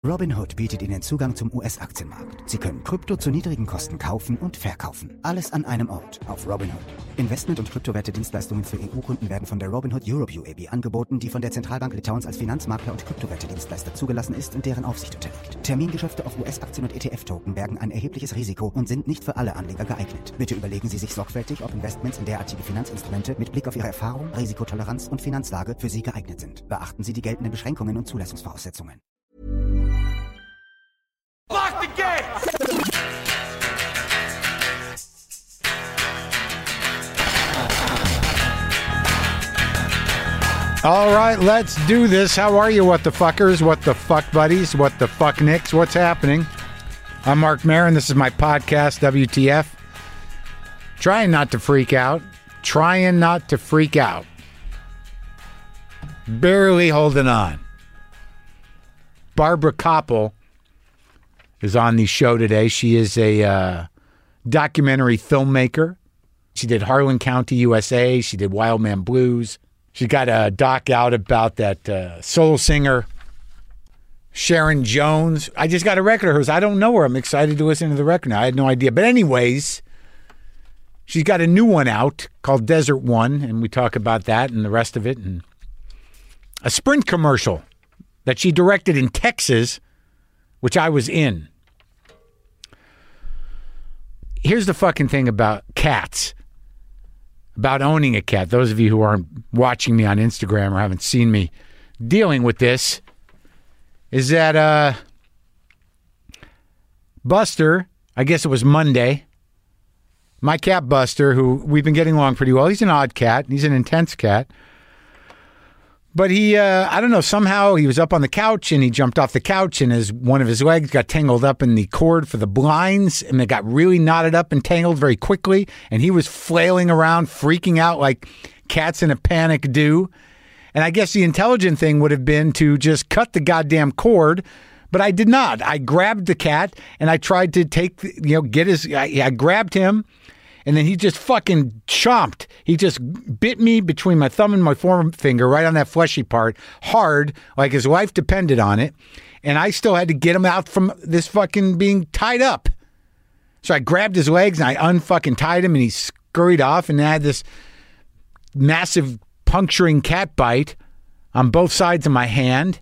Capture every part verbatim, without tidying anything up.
Robinhood bietet Ihnen Zugang zum U S-Aktienmarkt. Sie können Krypto zu niedrigen Kosten kaufen und verkaufen. Alles an einem Ort auf Robinhood. Investment- und Kryptowerte-Dienstleistungen für E U-Kunden werden von der Robinhood Europe U A B angeboten, die von der Zentralbank Litauens als Finanzmakler und Kryptowerte-Dienstleister zugelassen ist und deren Aufsicht unterliegt. Termingeschäfte auf U S-Aktien und E T F-Token bergen ein erhebliches Risiko und sind nicht für alle Anleger geeignet. Bitte überlegen Sie sich sorgfältig, ob Investments in derartige Finanzinstrumente mit Blick auf Ihre Erfahrung, Risikotoleranz und Finanzlage für Sie geeignet sind. Beachten Sie die geltenden Beschränkungen und Zulassungsvoraussetzungen. Lock the gate! All right, let's do this. How are you, what the fuckers, what the fuck buddies, what the fuck nicks? What's happening? I'm Mark Maron. This is my podcast, W T F. Trying not to freak out. Trying not to freak out. Barely holding on. Barbara Koppel is on the show today. She is a uh, documentary filmmaker. She did Harlan County, U S A. She did Wild Man Blues. She got a doc out about that uh, soul singer, Sharon Jones. I just got a record of hers. I don't know her. I'm excited to listen to the record now. I had no idea. But anyways, she's got a new one out called Desert One, and we talk about that and the rest of it. And a Sprint commercial that she directed in Texas, which I was in. Here's the fucking thing about cats, about owning a cat. Those of you who aren't watching me on Instagram or haven't seen me dealing with this, is that uh, Buster, I guess it was Monday, my cat Buster, who we've been getting along pretty well. He's an odd cat. He's an intense cat. But he, uh, I don't know, somehow he was up on the couch and he jumped off the couch and his one of his legs got tangled up in the cord for the blinds and it got really knotted up and tangled very quickly. And he was flailing around, freaking out like cats in a panic do. And I guess the intelligent thing would have been to just cut the goddamn cord, but I did not. I grabbed the cat and I tried to take, you know, get his, I, I grabbed him. And then he just fucking chomped. He just bit me between my thumb and my forefinger right on that fleshy part hard, like his life depended on it. And I still had to get him out from this fucking being tied up. So I grabbed his legs and I unfucking tied him and he scurried off and I had this massive puncturing cat bite on both sides of my hand.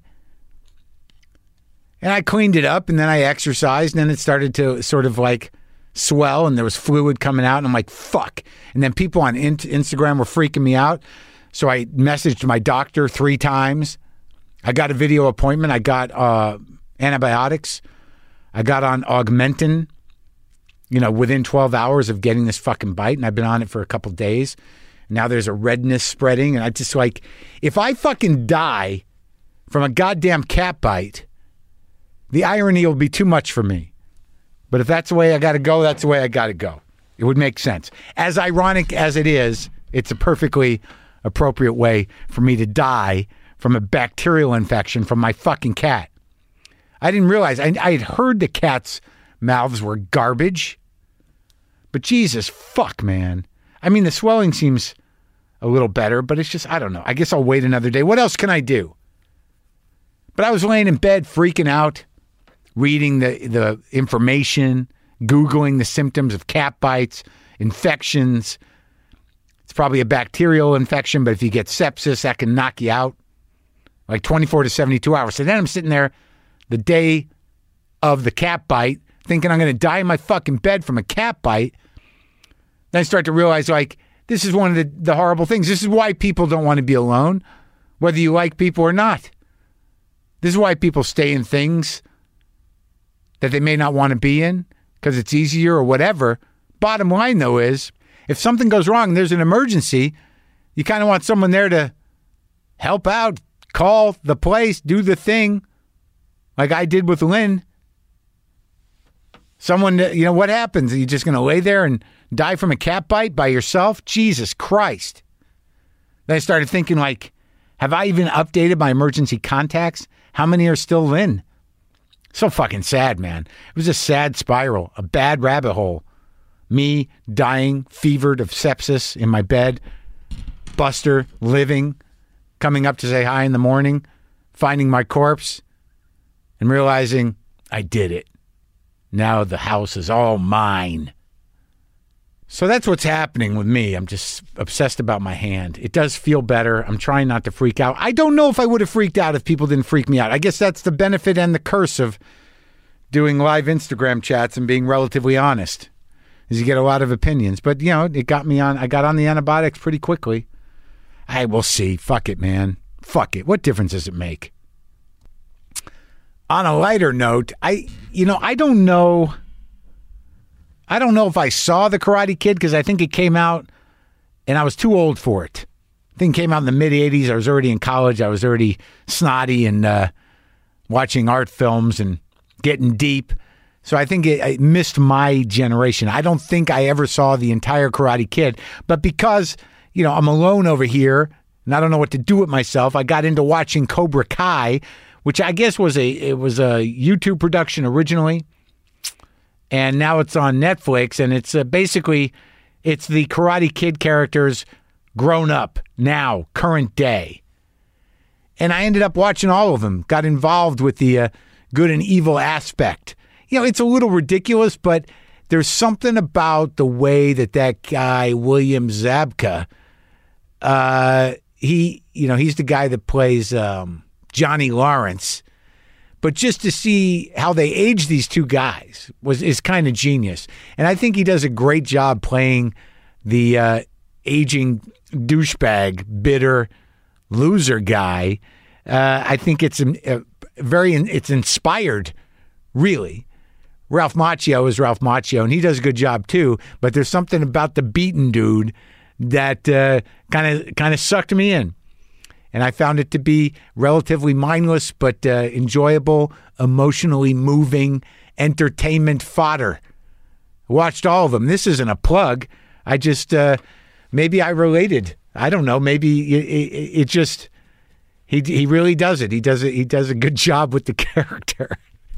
And I cleaned it up and then I exercised and then it started to sort of like swell and there was fluid coming out and I'm like, fuck. And then people on in- Instagram were freaking me out. So I messaged my doctor three times. I got a video appointment. I got uh, antibiotics. I got on Augmentin, you know, within twelve hours of getting this fucking bite. And I've been on it for a couple days. Now there's a redness spreading. And I just like, if I fucking die from a goddamn cat bite, the irony will be too much for me. But if that's the way I got to go, that's the way I got to go. It would make sense. As ironic as it is, it's a perfectly appropriate way for me to die from a bacterial infection from my fucking cat. I didn't realize. I, I had heard the cats' mouths were garbage. But Jesus, fuck, man. I mean, the swelling seems a little better, but it's just, I don't know. I guess I'll wait another day. What else can I do? But I was laying in bed freaking out, reading the, the information, Googling the symptoms of cat bites, infections. It's probably a bacterial infection, but if you get sepsis, that can knock you out like twenty-four to seventy-two hours. So then I'm sitting there the day of the cat bite thinking I'm going to die in my fucking bed from a cat bite. Then I start to realize, like, this is one of the, the horrible things. This is why people don't want to be alone, whether you like people or not. This is why people stay in things that they may not want to be in because it's easier or whatever. Bottom line, though, is if something goes wrong and there's an emergency, you kind of want someone there to help out, call the place, do the thing like I did with Lynn. Someone, you know, what happens? Are you just going to lay there and die from a cat bite by yourself? Jesus Christ. Then I started thinking, like, have I even updated my emergency contacts? How many are still Lynn? So fucking sad, man. It was a sad spiral, a bad rabbit hole. Me dying, fevered of sepsis in my bed. Buster living, coming up to say hi in the morning, finding my corpse, and realizing I did it. Now the house is all mine. So that's what's happening with me. I'm just obsessed about my hand. It does feel better. I'm trying not to freak out. I don't know if I would have freaked out if people didn't freak me out. I guess that's the benefit and the curse of doing live Instagram chats and being relatively honest, is you get a lot of opinions. But, you know, it got me on. I got on the antibiotics pretty quickly. I will see. Fuck it, man. Fuck it. What difference does it make? On a lighter note, I, you know, I don't know. I don't know if I saw The Karate Kid because I think it came out and I was too old for it. I think it came out in the mid-eighties. I was already in college. I was already snotty and uh, watching art films and getting deep. So I think it, it missed my generation. I don't think I ever saw the entire Karate Kid. But because, you know, I'm alone over here and I don't know what to do with myself, I got into watching Cobra Kai, which I guess was a it was a YouTube production originally. And now it's on Netflix, and it's uh, basically, it's the Karate Kid characters grown up now, current day. And I ended up watching all of them, got involved with the uh, good and evil aspect. You know, it's a little ridiculous, but there's something about the way that that guy, William Zabka, uh, he, you know, he's the guy that plays um, Johnny Lawrence. But just to see how they age these two guys was is kind of genius. And I think he does a great job playing the uh, aging douchebag, bitter loser guy. Uh, I think it's a, a very it's inspired, really. Ralph Macchio is Ralph Macchio, and he does a good job too. But there's something about the beaten dude that kind of kind of sucked me in. And I found it to be relatively mindless, but uh, enjoyable, emotionally moving, entertainment fodder. Watched all of them. This isn't a plug. I just, uh, maybe I related. I don't know. Maybe it, it, it just, he he really does it. He does it. He does a good job with the character.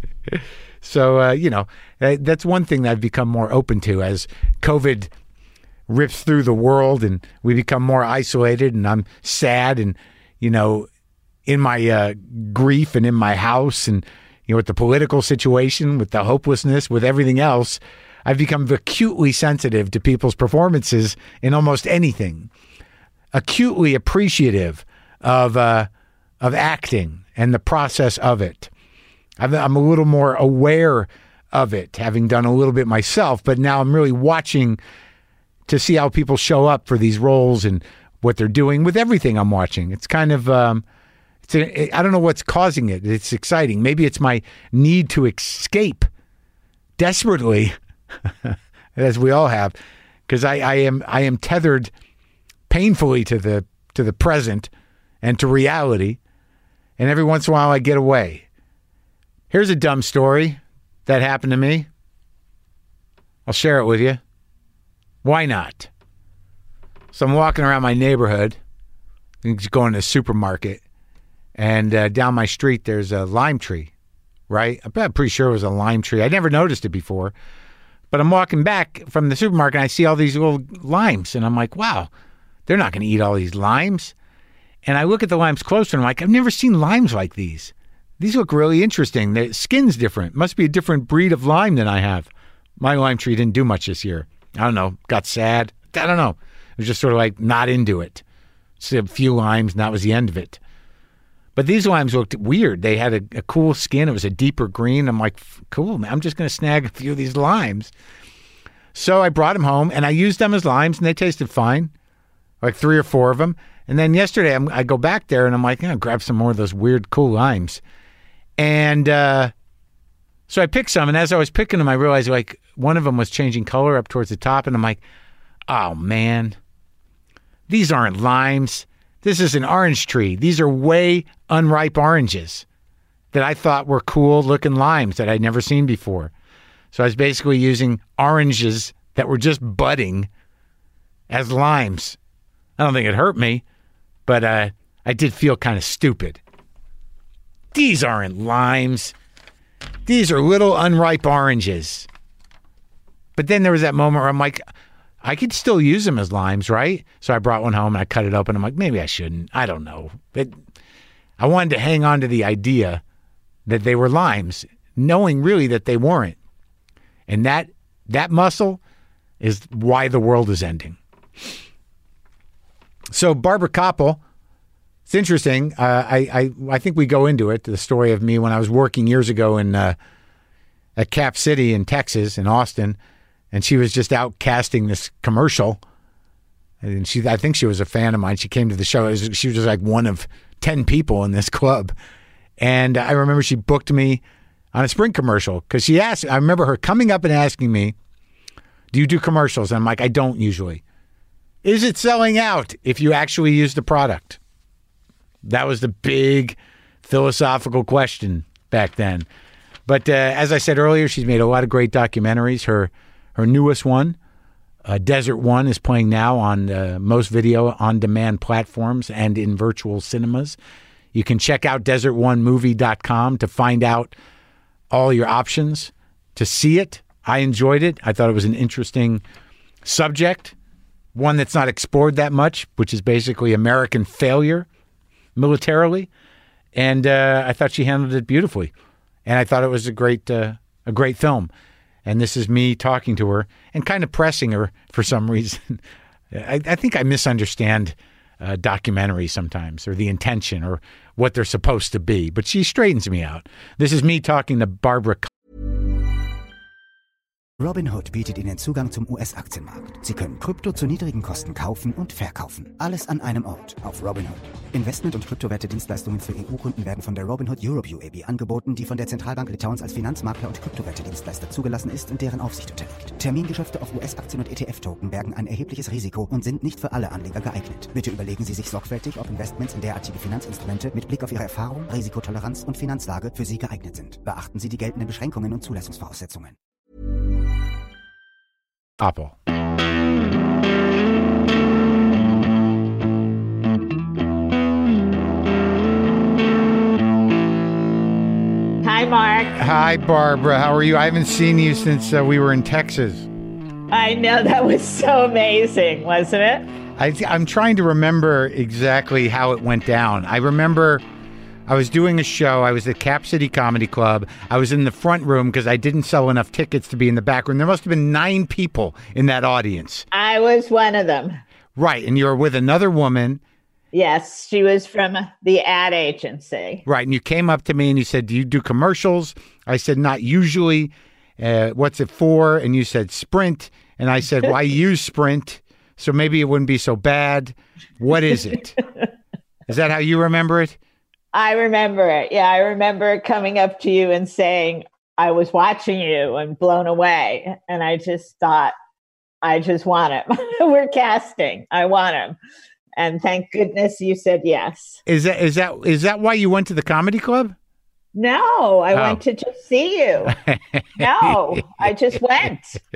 So, uh, you know, that's one thing that I've become more open to as COVID rips through the world and we become more isolated, and I'm sad and, you know, in my uh, grief and in my house and, you know, with the political situation, with the hopelessness, with everything else, I've become acutely sensitive to people's performances in almost anything, acutely appreciative of uh, of acting and the process of it. I've, I'm a little more aware of it, having done a little bit myself, but now I'm really watching to see how people show up for these roles and what they're doing with everything I'm watching. It's kind of, um, it's a, I don't know what's causing it. It's exciting. Maybe it's my need to escape desperately, as we all have, because I, I am I am tethered painfully to the to the present and to reality, and every once in a while I get away. Here's a dumb story that happened to me. I'll share it with you. Why not? So I'm walking around my neighborhood, going to the supermarket, and uh, down my street there's a lime tree, right? I'm pretty sure it was a lime tree. I never noticed it before, but I'm walking back from the supermarket and I see all these little limes, and I'm like, wow, they're not going to eat all these limes. And I look at the limes closer, and I'm like, I've never seen limes like these. These look really interesting. The skin's different. Must be a different breed of lime than I have. My lime tree didn't do much this year. I don't know. Got sad. I don't know. It was just sort of like not into it. Just a few limes, and that was the end of it. But these limes looked weird. They had a, a cool skin. It was a deeper green. I'm like, cool, man. I'm just going to snag a few of these limes. So I brought them home, and I used them as limes, and they tasted fine, like three or four of them. And then yesterday, I'm, I go back there, and I'm like, I'll grab some more of those weird, cool limes. And uh, so I picked some, and as I was picking them, I realized, like, one of them was changing color up towards the top, and I'm like, oh, man, these aren't limes. This is an orange tree. These are way unripe oranges that I thought were cool-looking limes that I'd never seen before. So I was basically using oranges that were just budding as limes. I don't think it hurt me, but uh, I did feel kind of stupid. These aren't limes. These are little unripe oranges. But then there was that moment where I'm like, I could still use them as limes, right? So I brought one home and I cut it open. I'm like, maybe I shouldn't. I don't know. But I wanted to hang on to the idea that they were limes, knowing really that they weren't. And that that muscle is why the world is ending. So Barbara Kopple, it's interesting. Uh, I, I I think we go into it, the story of me when I was working years ago in uh, at Cap City in Texas, in Austin, and she was just out casting this commercial. And she, I think she was a fan of mine. She came to the show. It was, she was just like one of ten people in this club. And I remember she booked me on a Sprint commercial because she asked, I remember her coming up and asking me, do you do commercials? And I'm like, I don't usually. Is it selling out if you actually use the product? That was the big philosophical question back then. But uh, as I said earlier, she's made a lot of great documentaries. Her, her newest one, Uh, Desert One, is playing now on uh, most video on-demand platforms and in virtual cinemas. You can check out desert one movie dot com to find out all your options to see it. I enjoyed it. I thought it was an interesting subject, one that's not explored that much, which is basically American failure militarily. And uh, I thought she handled it beautifully. And I thought it was a great, uh, a great film. And this is me talking to her and kind of pressing her for some reason. I, I think I misunderstand uh, documentaries sometimes, or the intention, or what they're supposed to be. But she straightens me out. This is me talking to Barbara. Robinhood bietet Ihnen Zugang zum U S-Aktienmarkt. Sie können Krypto zu niedrigen Kosten kaufen und verkaufen. Alles an einem Ort auf Robinhood. Investment- und Kryptowerte-Dienstleistungen für E U-Kunden werden von der Robinhood Europe U A B angeboten, die von der Zentralbank Litauens als Finanzmakler und Kryptowerte-Dienstleister zugelassen ist und deren Aufsicht unterliegt. Termingeschäfte auf U S-Aktien und E T F-Token bergen ein erhebliches Risiko und sind nicht für alle Anleger geeignet. Bitte überlegen Sie sich sorgfältig, ob Investments in derartige Finanzinstrumente mit Blick auf Ihre Erfahrung, Risikotoleranz und Finanzlage für Sie geeignet sind. Beachten Sie die geltenden Beschränkungen und Zulassungsvoraussetzungen. Apple. Hi, Mark. Hi, Barbara. How are you? I haven't seen you since uh, we were in Texas. I know, that was so amazing, wasn't it? I, I'm trying to remember exactly how it went down. I remember I was doing a show. I was at Cap City Comedy Club. I was in the front room because I didn't sell enough tickets to be in the back room. There must have been nine people in that audience. I was one of them. Right. And you were with another woman. Yes, she was from the ad agency. Right. And you came up to me and you said, do you do commercials? I said, not usually. Uh, what's it for? And you said Sprint. And I said, well, I use Sprint, so maybe it wouldn't be so bad. What is it? Is that how you remember it? I remember it. Yeah, I remember coming up to you and saying, I was watching you and blown away. And I just thought, I just want him. We're casting. I want him. And thank goodness you said yes. Is that is that is that why you went to the comedy club? No, I Oh. went to just see you. No, I just went.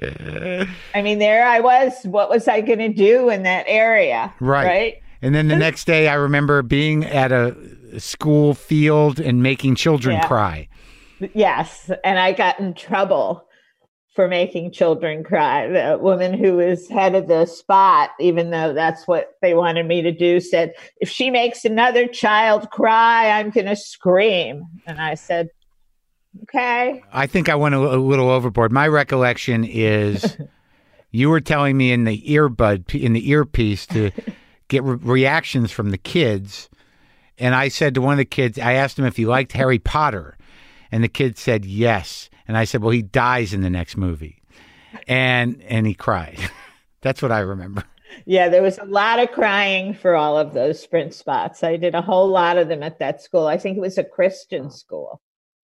I mean, there I was. What was I going to do in that area? Right. Right. And then the next day, I remember being at a school field and making children Yeah. cry. Yes. And I got in trouble for making children cry. The woman who was head of the spot, even though that's what they wanted me to do, said, if she makes another child cry, I'm going to scream. And I said, okay. I think I went a, a little overboard. My recollection is you were telling me in the earbud, in the earpiece, to get re- reactions from the kids. And I said to one of the kids, I asked him if he liked Harry Potter. And the kid said yes. And I said, well, he dies in the next movie. And and he cried. That's what I remember. Yeah, there was a lot of crying for all of those Sprint spots. I did a whole lot of them at that school. I think it was a Christian school.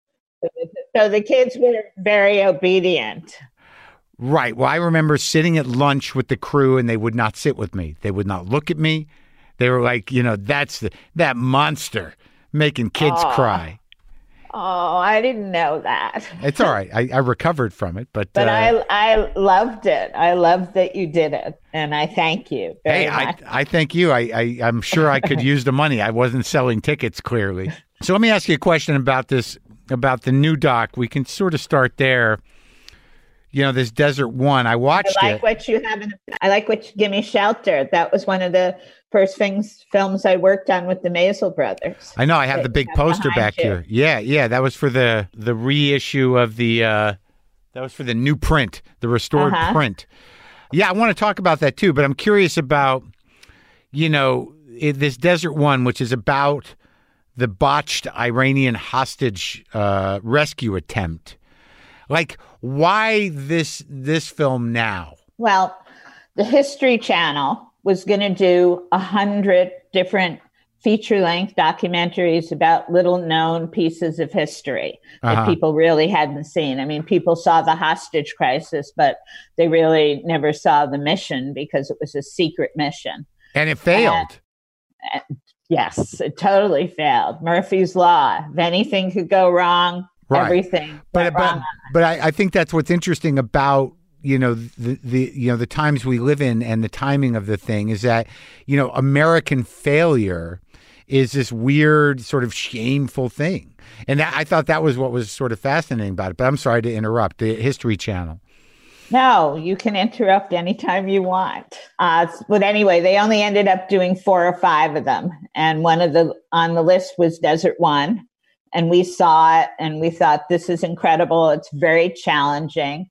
So the kids were very obedient. Right. Well, I remember sitting at lunch with the crew and they would not sit with me. They would not look at me. They were like, you know, that's the, that monster making kids Aw. cry. Oh, I didn't know that. It's all right. I, I recovered from it, but But uh, I I loved it. I loved that you did it. And I thank you very hey, I, much. I thank you. I, I I'm sure I could use the money. I wasn't selling tickets clearly. So let me ask you a question about this, about the new doc. We can sort of start there. you know, this Desert One. I watched I like it. what you have in, I like what you give me shelter. That was one of the first things films I worked on with the Maisel brothers. I know. I have the big poster back you. here. Yeah, yeah. That was for the the reissue of the. Uh, that was for the new print, the restored Uh-huh. print. Yeah, I want to talk about that too. But I'm curious about, you know, it, this Desert One, which is about the botched Iranian hostage uh, rescue attempt. Like, why this this film now? Well, the History Channel was going to do a hundred different feature-length documentaries about little-known pieces of history that Uh-huh. people really hadn't seen. I mean, people saw the hostage crisis, but they really never saw the mission because it was a secret mission. And it failed. Yes, it totally failed. Murphy's Law. If anything could go wrong, Right. everything but went but, wrong. but I, I think that's what's interesting about, you know, the, the you know the times we live in and the timing of the thing is that, you know, American failure is this weird sort of shameful thing. And that, I thought that was what was sort of fascinating about it. But I'm sorry to interrupt. The History Channel. No, you can interrupt anytime you want. Uh, but anyway, they only ended up doing four or five of them. And one of the on the list was Desert One. And we saw it and we thought, this is incredible. It's very challenging.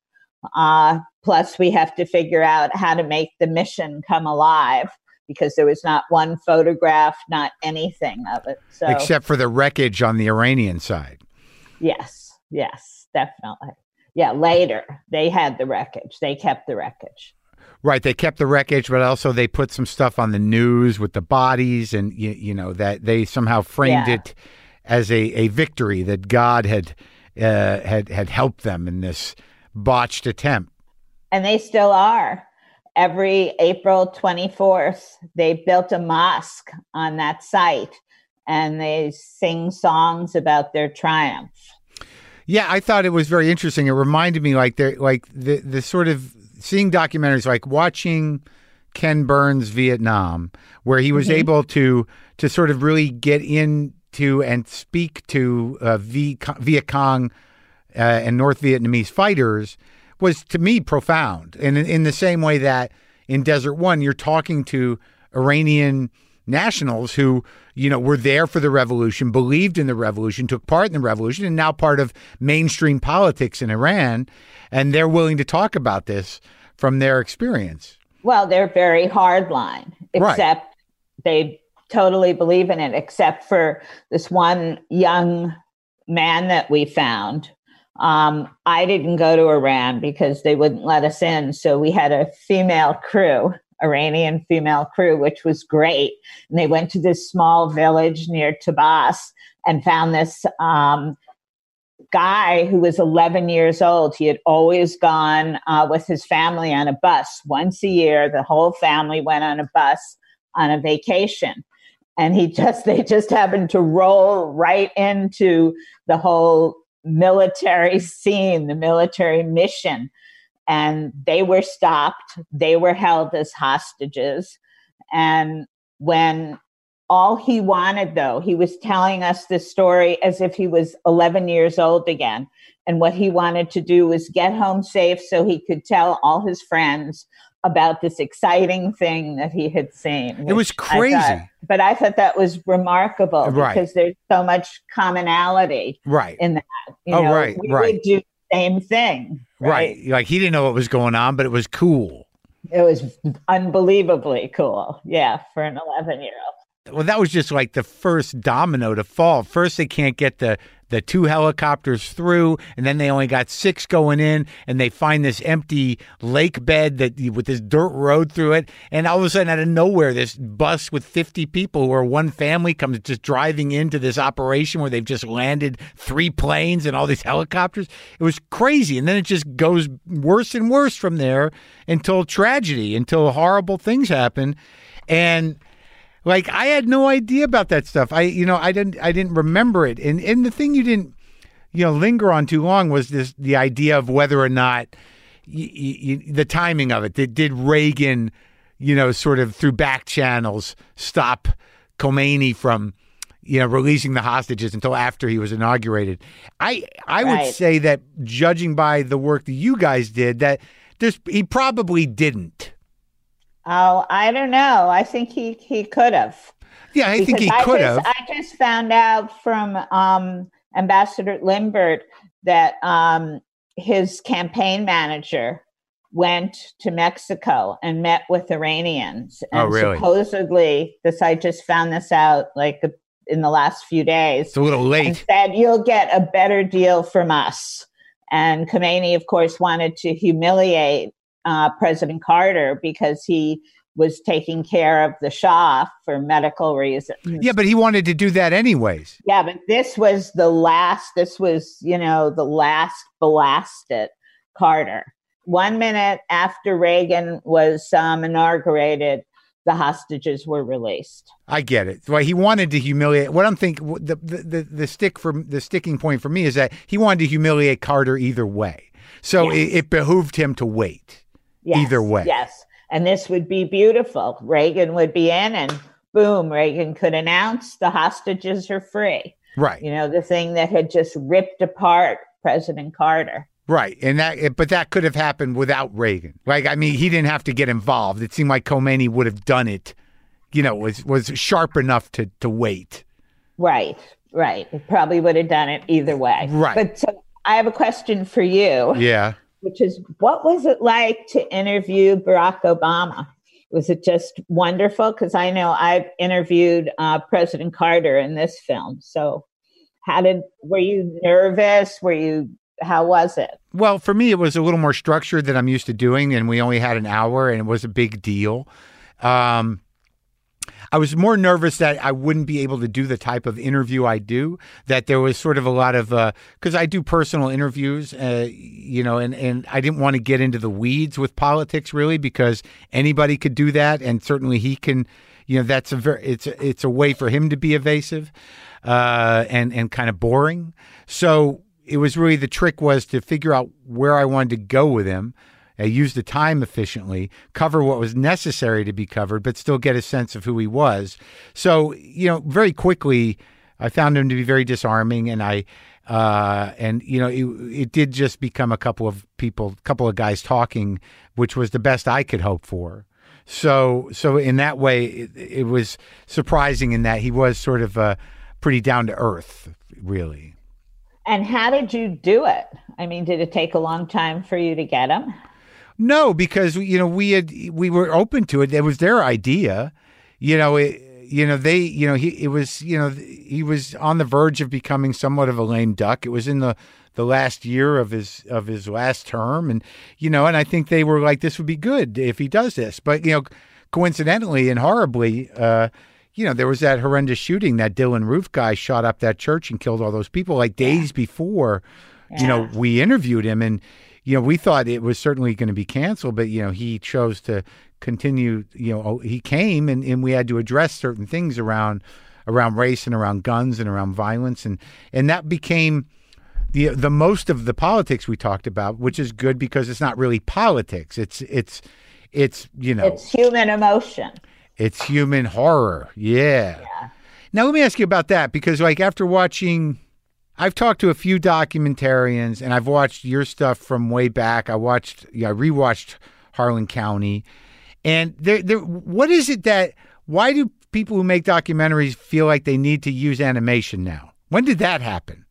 Uh, plus, we have to figure out how to make the mission come alive because there was not one photograph, not anything of it. So, Except for the wreckage on the Iranian side. yes, yes, definitely. Yeah, later they had the wreckage. They kept the wreckage. Right. They kept the wreckage, but also they put some stuff on the news with the bodies and, you, you know, that they somehow framed Yeah. it as a, a victory that God had uh, had had helped them in this botched attempt. And they still are. Every April twenty-fourth, they built a mosque on that site and they sing songs about their triumph. Yeah, I thought it was very interesting. It reminded me like there like the the sort of seeing documentaries, like watching Ken Burns' Vietnam, where he was Mhm. able to to sort of really get into and speak to uh, v, Viet Cong uh, and North Vietnamese fighters, was to me profound. And in, in the same way that in Desert One, you're talking to Iranian nationals who, you know, were there for the revolution, believed in the revolution, took part in the revolution, and now part of mainstream politics in Iran. And they're willing to talk about this from their experience. Well, they're very hardline, Right. except they totally believe in it, except for this one young man that we found. Um, I didn't go to Iran because they wouldn't let us in. So we had a female crew, Iranian female crew, which was great. And they went to this small village near Tabas and found this um, guy who was eleven years old. He had always gone uh, with his family on a bus once a year. The whole family went on a bus on a vacation. And he just, they just happened to roll right into the whole military scene, the military mission. And they were stopped. They were held as hostages. And when all he wanted, though, he was telling us this story as if he was eleven years old again. And what he wanted to do was get home safe so he could tell all his friends about this exciting thing that he had seen. It was which I crazy. thought- but I thought that was remarkable Right. because there's so much commonality Right. in that. You Oh, know, right, we right. would do the same thing. Right. Like he didn't know what was going on, but it was cool. It was unbelievably cool. Yeah, for an eleven year old. Well, that was just like the first domino to fall. First, they can't get the, the two helicopters through, and then they only got six going in, and they find this empty lake bed that with this dirt road through it. And all of a sudden, out of nowhere, this bus with fifty people, where one family comes just driving into this operation where they've just landed three planes and all these helicopters. It was crazy. And then it just goes worse and worse from there until tragedy, until horrible things happen. And like, I had no idea about that stuff. I, you know, I didn't, I didn't remember it. And and the thing you didn't, you know, linger on too long was this, the idea of whether or not y- y- y- the timing of it. Did, did Reagan, you know, sort of through back channels stop Khomeini from, you know, releasing the hostages until after he was inaugurated. I I Right. would say that, judging by the work that you guys did, that there's he probably didn't. Oh, I don't know. I think he, he could have. Yeah, I think Because he I could just, have. I just found out from um, Ambassador Limbert that um, his campaign manager went to Mexico and met with Iranians. And Oh, really? supposedly, this I just found this out like in the last few days. It's a little And late. said, you'll get a better deal from us. And Khomeini, of course, wanted to humiliate uh, President Carter because he was taking care of the Shah for medical reasons. Yeah, but he wanted to do that anyways. Yeah, but this was the last, this was, you know, the last blasted Carter. One minute after Reagan was um, inaugurated, the hostages were released. I get it. Well, he wanted to humiliate. What I'm thinking, the, the the the stick for the sticking point for me is that he wanted to humiliate Carter either way. So Yes. it, it behooved him to wait Yes, either way. Yes. And this would be beautiful. Reagan would be in and boom, Reagan could announce the hostages are free. Right. You know, the thing that had just ripped apart President Carter. Right. And that, but that could have happened without Reagan. Like, I mean, he didn't have to get involved. It seemed like Khomeini would have done it, you know, was, was sharp enough to, to wait. Right, right. It probably would have done it either way. Right. But so I have a question for you, Yeah. which is what was it like to interview Barack Obama? Was it just wonderful? Because I know I've interviewed uh, President Carter in this film. So how did, were you nervous? Were you, how was it? Well, for me, it was a little more structured than I'm used to doing, and we only had an hour, and it was a big deal. Um, I was more nervous that I wouldn't be able to do the type of interview I do, that there was sort of a lot of, because uh, I do personal interviews, uh, you know, and, and I didn't want to get into the weeds with politics, really, because anybody could do that, and certainly he can, you know, that's a very, it's, a, it's a way for him to be evasive uh, and, and kind of boring. So it was really, the trick was to figure out where I wanted to go with him, uh, use the time efficiently, cover what was necessary to be covered, but still get a sense of who he was. So, you know, very quickly, I found him to be very disarming, and I, uh, and you know, it, it did just become a couple of people, a couple of guys talking, which was the best I could hope for. So, so in that way, it, it was surprising in that he was sort of uh, pretty down to earth, really. And how did you do it? I mean, did it take a long time for you to get him? No, because, you know, we had, we were open to it. It was their idea, you know, it, you know, they, you know, he, it was, you know, he was on the verge of becoming somewhat of a lame duck. It was in the, the last year of his, of his last term. And, you know, and I think they were like, this would be good if he does this. But, you know, coincidentally and horribly, uh, you know, there was that horrendous shooting, that Dylan Roof guy shot up that church and killed all those people like days before, Yeah. you know, we interviewed him. And, you know, we thought it was certainly going to be canceled, but, you know, he chose to continue, you know, he came and, and we had to address certain things around, around race and around guns and around violence. And, and that became the, the most of the politics we talked about, which is good because it's not really politics. It's, it's, it's, you know, It's human emotion. it's human horror. Yeah. Yeah. Now, let me ask you about that, because like after watching, I've talked to a few documentarians and I've watched your stuff from way back. I watched, yeah, I rewatched Harlan County. And there, there, what is it that, why do people who make documentaries feel like they need to use animation now? When did that happen?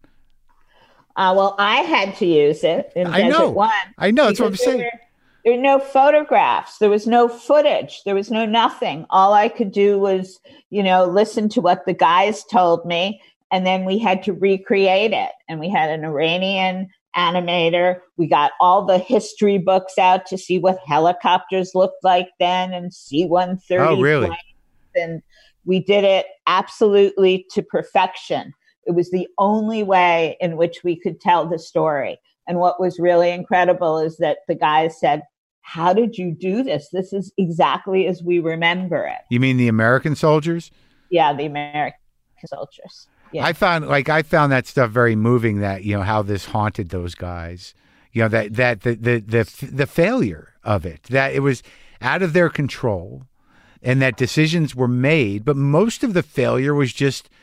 Uh, well, I had to use it in I Desert know. One. I know. That's what I'm because there saying. were- There were no photographs. There was no footage. There was no nothing. All I could do was, you know, listen to what the guys told me. And then we had to recreate it. And we had an Iranian animator. We got all the history books out to see what helicopters looked like then and C one thirty. Oh, really? planes. And we did it absolutely to perfection. It was the only way in which we could tell the story. And what was really incredible is that the guys said, how did you do this? This is exactly as we remember it. You mean the American soldiers? Yeah, the American soldiers. Yeah. I found like I found that stuff very moving, that, you know, how this haunted those guys, you know, that, that the, the, the, the failure of it, that it was out of their control and that decisions were made. But most of the failure was just,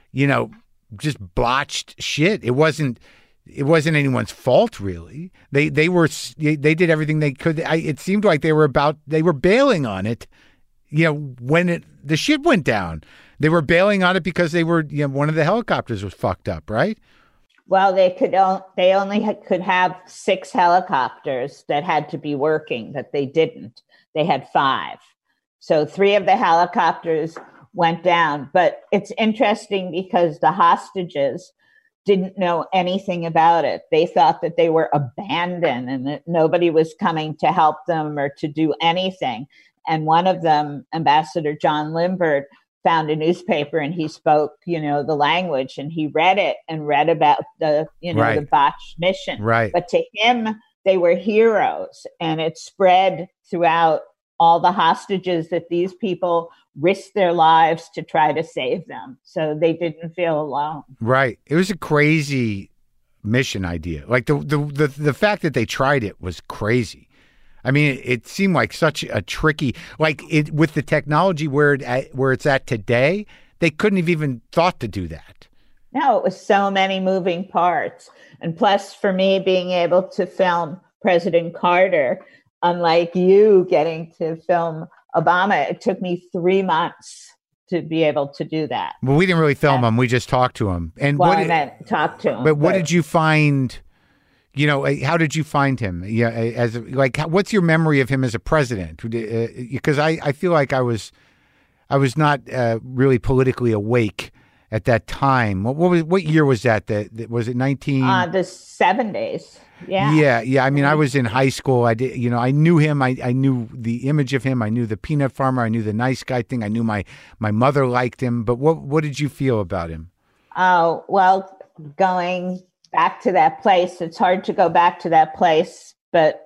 you know, just botched shit. It wasn't. It wasn't anyone's fault, really. They they were they did everything they could. I, it seemed like they were about they were bailing on it. You know, when it the shit went down, they were bailing on it because they were you know one of the helicopters was fucked up, right? Well, they could o- they only ha- could have six helicopters that had to be working, but they didn't. They had five, so three of the helicopters went down. But it's interesting because the hostages didn't know anything about it. They thought that they were abandoned and that nobody was coming to help them or to do anything. And one of them, Ambassador John Limbert, found a newspaper and he spoke, you know, the language, and he read it and read about the, you know, Right. the botched mission. Right. But to him, they were heroes, and it spread throughout all the hostages that these people risked their lives to try to save them. So they didn't feel alone. Right. It was a crazy mission idea. Like the the the, the fact that they tried it was crazy. I mean, it, it seemed like such a tricky, like it with the technology where it at, where it's at today, they couldn't have even thought to do that. No, it was so many moving parts. And plus, for me, being able to film President Carter, unlike you getting to film Obama, it took me three months to be able to do that. Well, we didn't really film Yeah. him. We just talked to him. And Well, what I did, meant talk to him. but what did you find? You know, uh, how did you find him? Yeah, uh, as like, how- what's your memory of him as a president? Because I, I feel like I was, I was not uh, really politically awake at that time. What, what was what year was that? That, that was it nineteen? Uh, the seventies. Yeah. Yeah, yeah. I mean, I was in high school. I did, you know, I knew him. I, I knew the image of him. I knew the peanut farmer. I knew the nice guy thing. I knew my my mother liked him. But what what did you feel about him? Oh, well, going back to that place, it's hard to go back to that place, but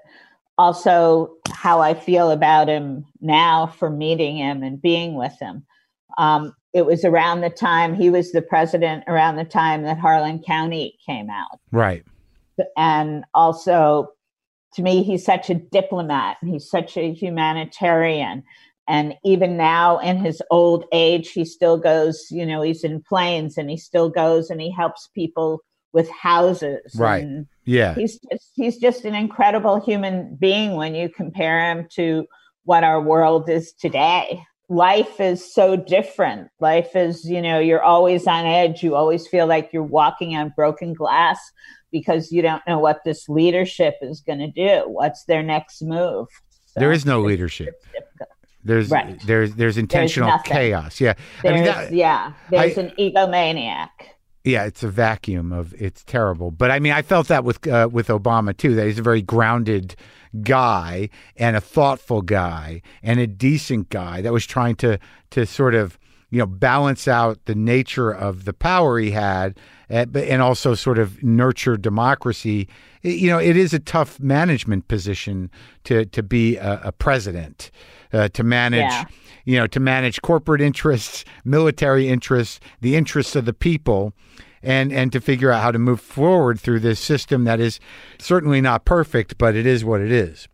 also how I feel about him now for meeting him and being with him. Um, it was around the time he was the president, around the time that Harlan County came out. Right. And also, to me, he's such a diplomat. He's such a humanitarian. And even now in his old age, he still goes, you know, he's in planes and he still goes and he helps people with houses. Right. And Yeah. he's just, he's just an incredible human being when you compare him to what our world is today. Life is so different. Life is, you know, you're always on edge. You always feel like you're walking on broken glass because you don't know what this leadership is going to do. What's their next move? So There is no it's- leadership. it's difficult. There's Right. there's there's intentional nothing. chaos. Yeah. I There's, mean, that, yeah, there's I- an egomaniac. yeah, it's a vacuum of it's terrible. But I mean, I felt that with uh, with Obama too. That he's a very grounded guy and a thoughtful guy and a decent guy that was trying to to sort of you know balance out the nature of the power he had, uh, but and also sort of nurture democracy. It- you know, it is a tough management position to to be a, a president, uh, to manage. Yeah. You know, to manage corporate interests, military interests, the interests of the people, and and to figure out how to move forward through this system that is certainly not perfect, but it is what it is.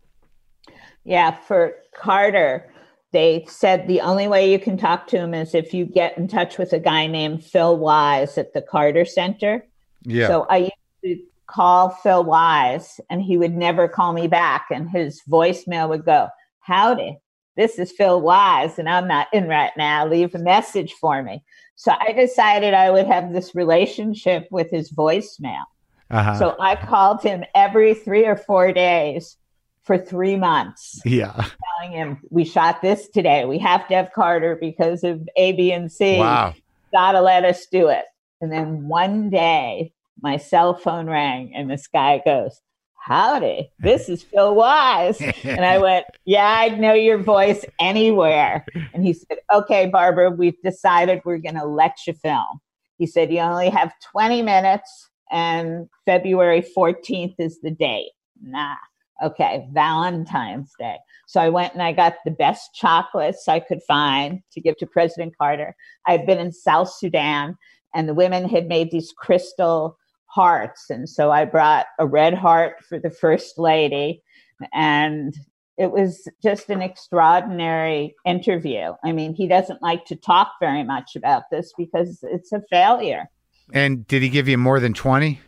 Yeah, for Carter, they said the only way you can talk to him is if you get in touch with a guy named Phil Wise at the Carter Center. Yeah. So I used to call Phil Wise and he would never call me back. And his voicemail would go, "Howdy, this is Phil Wise and I'm not in right now. Leave a message for me." So I decided I would have this relationship with his voicemail. Uh-huh. So I called him every three or four days for three months. yeah. Telling him, "We shot this today. We have to have Carter because of A, B, and C. Wow. Gotta let us do it." And then one day, my cell phone rang, and this guy goes, "Howdy, this is Phil Wise." And I went, "Yeah, I'd know your voice anywhere." And he said, "Okay, Barbara, we've decided we're going to let you film." He said, "You only have twenty minutes, and February fourteenth is the date." Nah. Okay, Valentine's Day. So I went and I got the best chocolates I could find to give to President Carter. I had been in South Sudan, and the women had made these crystal hearts. And so I brought a red heart for the first lady, and it was just an extraordinary interview. I mean, he doesn't like to talk very much about this because it's a failure. And did he give you more than twenty?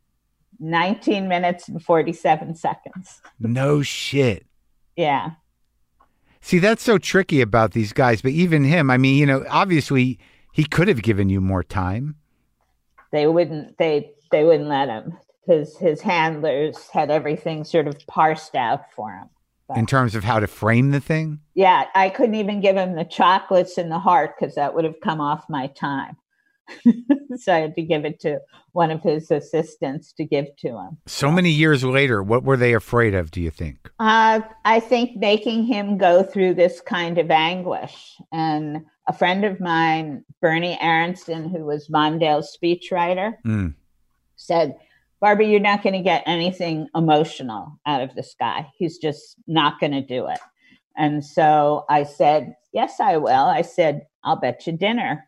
nineteen minutes and forty-seven seconds. No shit. Yeah. See, that's so tricky about these guys. But even him, I mean, you know, obviously he could have given you more time. They wouldn't, they, they wouldn't let him. His, his handlers had everything sort of parsed out for him. But, in terms of how to frame the thing? Yeah, I couldn't even give him the chocolates and the heart because that would have come off my time. So I had to give it to one of his assistants to give to him. So many years later, what were they afraid of, do you think? Uh, I think making him go through this kind of anguish. And a friend of mine, Bernie Aronson, who was Mondale's speechwriter, mm. said, Barbara, you're not going to get anything emotional out of this guy. He's just not going to do it. And so I said, yes, I will. I said, I'll bet you dinner.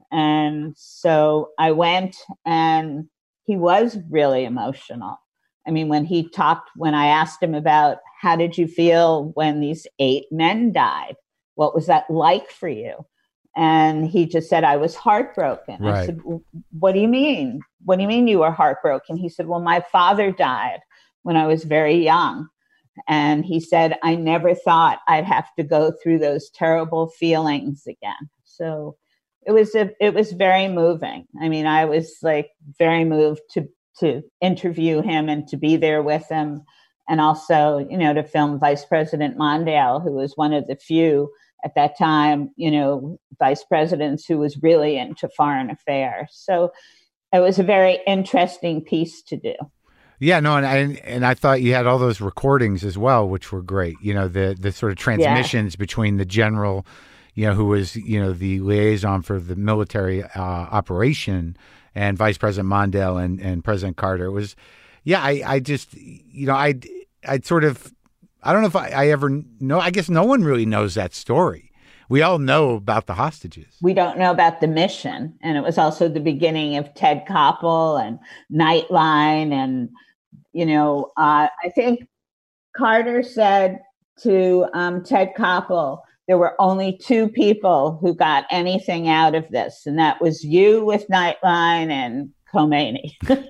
And so I went, and he was really emotional. I mean, when he talked, when I asked him about how did you feel when these eight men died? What was that like for you? And he just said, I was heartbroken. Right. I said, what do you mean? What do you mean you were heartbroken? He said, well, my father died when I was very young. And he said, I never thought I'd have to go through those terrible feelings again. So it was a, it was very moving. I mean, I was like very moved to to interview him and to be there with him, and also, you know, to film Vice President Mondale, who was one of the few at that time, you know, vice presidents who was really into foreign affairs. So it was a very interesting piece to do. Yeah, no, and I, and I thought you had all those recordings as well, which were great. You know, the the sort of transmissions yeah. between the general, you know, who was, you know, the liaison for the military uh, operation, and Vice President Mondale and, and President Carter. It was, yeah, I, I just, you know, I I'd sort of, I don't know if I, I ever know, I guess no one really knows that story. We all know about the hostages. We don't know about the mission. And it was also the beginning of Ted Koppel and Nightline. And, you know, uh, I think Carter said to um, Ted Koppel, there were only two people who got anything out of this, and that was you with Nightline and Khomeini.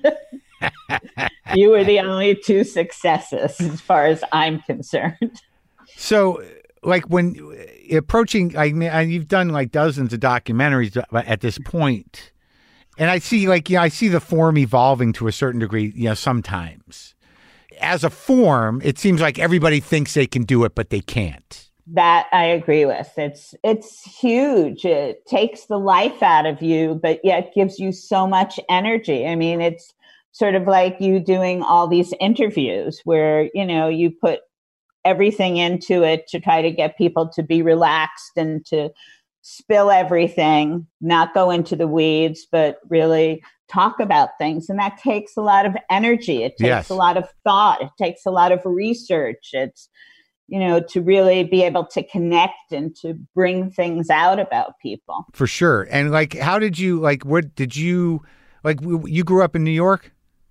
You were the only two successes as far as I'm concerned. So, like, when approaching, I mean, you've done like dozens of documentaries at this point, and I see, like, you know, I see the form evolving to a certain degree, you know, sometimes. As a form, it seems like everybody thinks they can do it, but they can't. That I agree with. It's it's huge. It takes the life out of you, but yet gives you so much energy. I mean, it's sort of like you doing all these interviews where, you know, you put everything into it to try to get people to be relaxed and to spill everything, not go into the weeds, but really talk about things. And that takes a lot of energy. It takes yes. a lot of thought. It takes a lot of research. It's, you know, to really be able to connect and to bring things out about people. For sure. And like, how did you, like, what did you, like, you grew up in New York?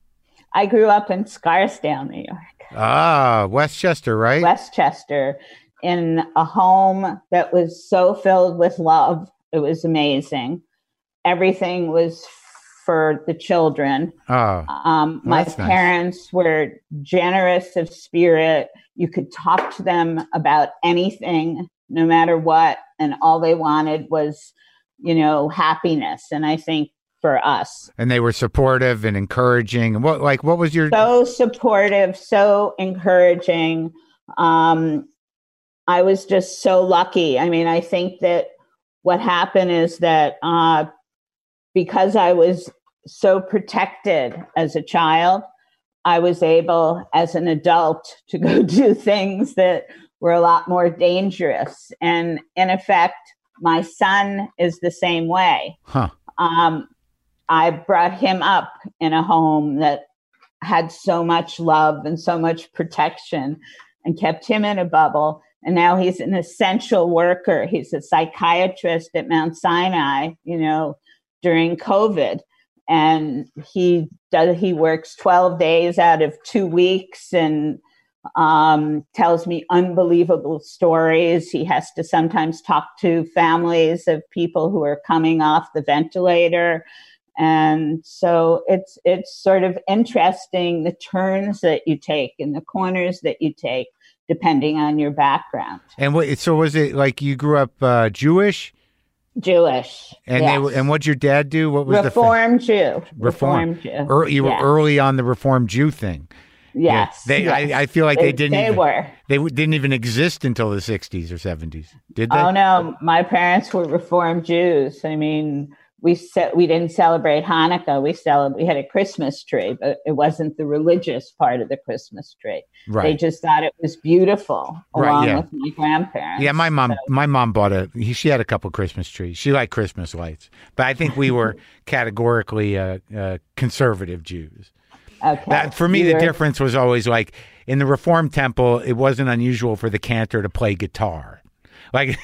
I grew up in Scarsdale, New York. Ah, Westchester, right? Westchester, in a home that was so filled with love. It was amazing. Everything was for the children. Oh, um, my parents nice. were generous of spirit. You could talk to them about anything, no matter what. And all they wanted was, you know, happiness. And I think for us. And they were supportive and encouraging. And what, like, what was your... So supportive, so encouraging. Um, I was just so lucky. I mean, I think that what happened is that uh, because I was so protected as a child, I was able, as an adult, to go do things that were a lot more dangerous. And in effect, my son is the same way. Huh. Um, I brought him up in a home that had so much love and so much protection and kept him in a bubble. And now he's an essential worker. He's a psychiatrist at Mount Sinai, you know, during COVID. And he does, he works twelve days out of two weeks and um, tells me unbelievable stories. He has to sometimes talk to families of people who are coming off the ventilator. And so it's it's sort of interesting the turns that you take and the corners that you take depending on your background. And what, so was it like you grew up uh, Jewish? Jewish. And yes. they were, and what'd your dad do? What was Reformed the Jew? Reform. Reformed Jew. Early, you were yes. early on the Reformed Jew thing. Yes. Yeah. They. yes. I, I feel like they, they didn't. They even, were. They w- didn't even exist until the sixties or seventies. Did they? Oh no, my parents were Reformed Jews. I mean, we ce- we didn't celebrate Hanukkah. We celebrate. We had a Christmas tree, but it wasn't the religious part of the Christmas tree. Right. They just thought it was beautiful, along right, yeah. with my grandparents. Yeah, my mom. So, my mom bought a. She had a couple Christmas trees. She liked Christmas lights, but I think we were categorically uh, uh, conservative Jews. okay. That, for me, You the were- difference was always like in the Reformed temple, it wasn't unusual for the cantor to play guitar, like.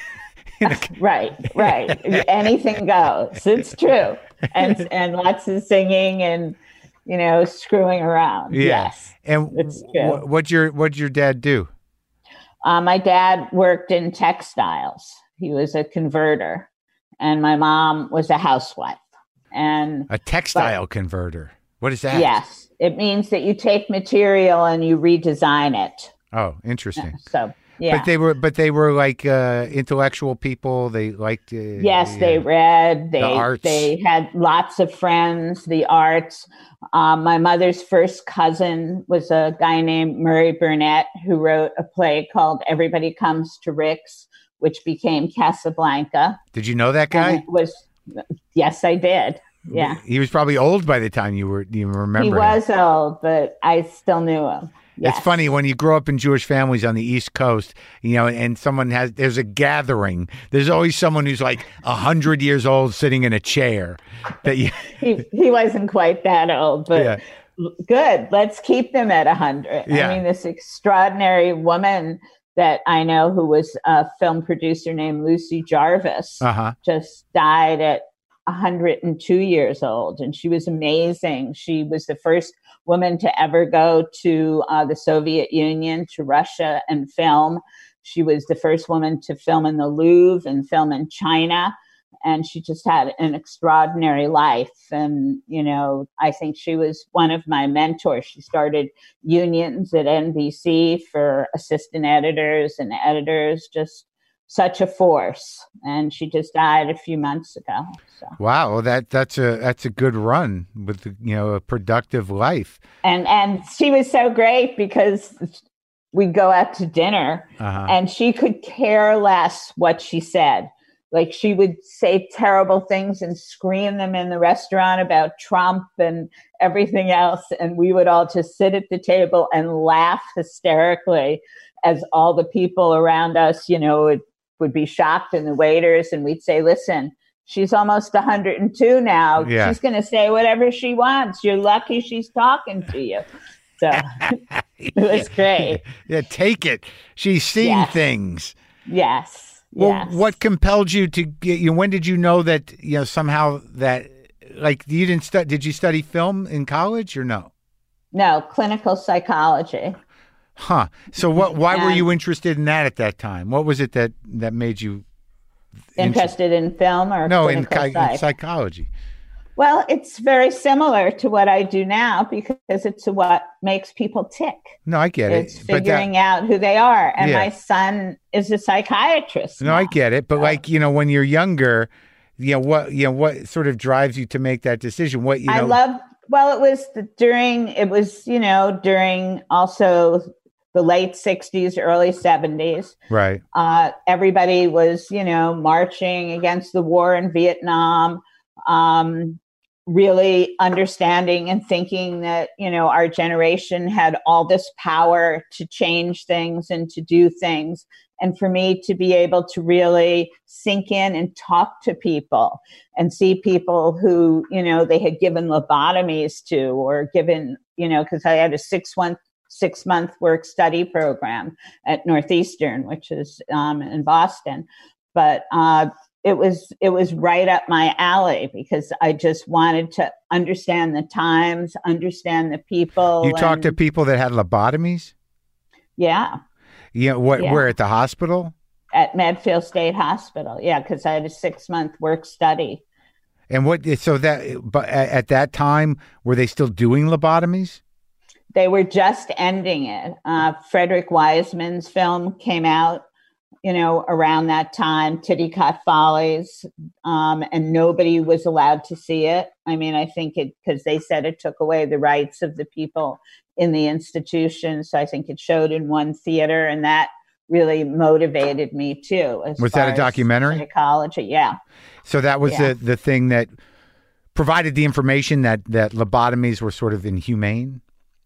Right, right. Anything goes. It's true, and and lots of singing and you know screwing around. Yeah. Yes, And it's true. wh- what'd your what'd your dad do? Uh, my dad worked in textiles. He was a converter, and my mom was a housewife. And A textile converter. What is that? yes, it means that you take material and you redesign it. Oh, interesting. So yeah. But they were, but they were like uh, intellectual people. They liked. Uh, Yes, yeah. they read. They arts. they had lots of friends. The arts. Um, my mother's first cousin was a guy named Murray Burnett who wrote a play called "Everybody Comes to Rick's," which became Casablanca. Did you know that And guy? it was yes, I did. Yeah, He was probably old by the time you were. You remember? he him. was old, but I still knew him. Yes. It's funny when you grow up in Jewish families on the East Coast, you know, and someone has, there's a gathering. There's always someone who's like a hundred years old sitting in a chair that you, he he wasn't quite that old, but Yeah. good. Let's keep them at a hundred. Yeah. I mean, this extraordinary woman that I know who was a film producer named Lucy Jarvis uh-huh. just died at one hundred two years old, and she was amazing. She was the first woman to ever go to uh, the Soviet Union, to Russia, and film. She was the first woman to film in the Louvre and film in China. And she just had an extraordinary life. And, you know, I think she was one of my mentors. She started unions at N B C for assistant editors and editors, just such a force. And she just died a few months ago. So. Wow, well, that that's a that's a good run with, you know, a productive life. And and she was so great because we'd go out to dinner Uh-huh. and she could care less what she said. Like she would say terrible things and scream them in the restaurant about Trump and everything else. And we would all just sit at the table and laugh hysterically as all the people around us, you know, would, would be shocked, and the waiters, and we'd say, listen, she's almost one hundred two now. Yeah. She's going to say whatever she wants. You're lucky she's talking to you. So it was great. Yeah, take it. She's seen Yes. things. Yes. Well, yes. what compelled you to get you? When did you know that, you know, somehow that, like, you didn't study? Did you study film in college or no? No, clinical psychology. Huh. So what? Why were And- you interested in that at that time? What was it that that made you Interested in film or No, in, clinical chi- in psych? psychology. Well, it's very similar to what I do now because it's what makes people tick. No, I get It's it. But that, figuring out who they are. And Yeah. my son is a psychiatrist. no, now. I get it. But like, you know, when you're younger, you know what, you know what sort of drives you to make that decision? What you know? I love, well, it was the, during, it was, you know, during also the late sixties, early seventies. right. Uh, everybody was, you know, marching against the war in Vietnam, um, really understanding and thinking that, you know, our generation had all this power to change things and to do things. And for me to be able to really sink in and talk to people and see people who, you know, they had given lobotomies to or given, you know, because I had a six month six month work study program at Northeastern, which is um, in Boston. But uh, it was it was right up my alley because I just wanted to understand the times, understand the people. You talked to and- people that had lobotomies? Yeah. Yeah, what? Yeah. Where at the hospital? At Medfield State Hospital. Yeah, because I had a six month work study. And what? So that, but at, at that time, were they still doing lobotomies? They were just ending it. Uh, Frederick Wiseman's film came out, you know, around that time, Tittycot Follies, um, and nobody was allowed to see it. I mean, I think it, because they said it took away the rights of the people in the institution. So I think it showed in one theater, and that really motivated me too. As Was far that a documentary? As psychology, yeah. So that was Yeah. the, the thing that provided the information that, that lobotomies were sort of inhumane?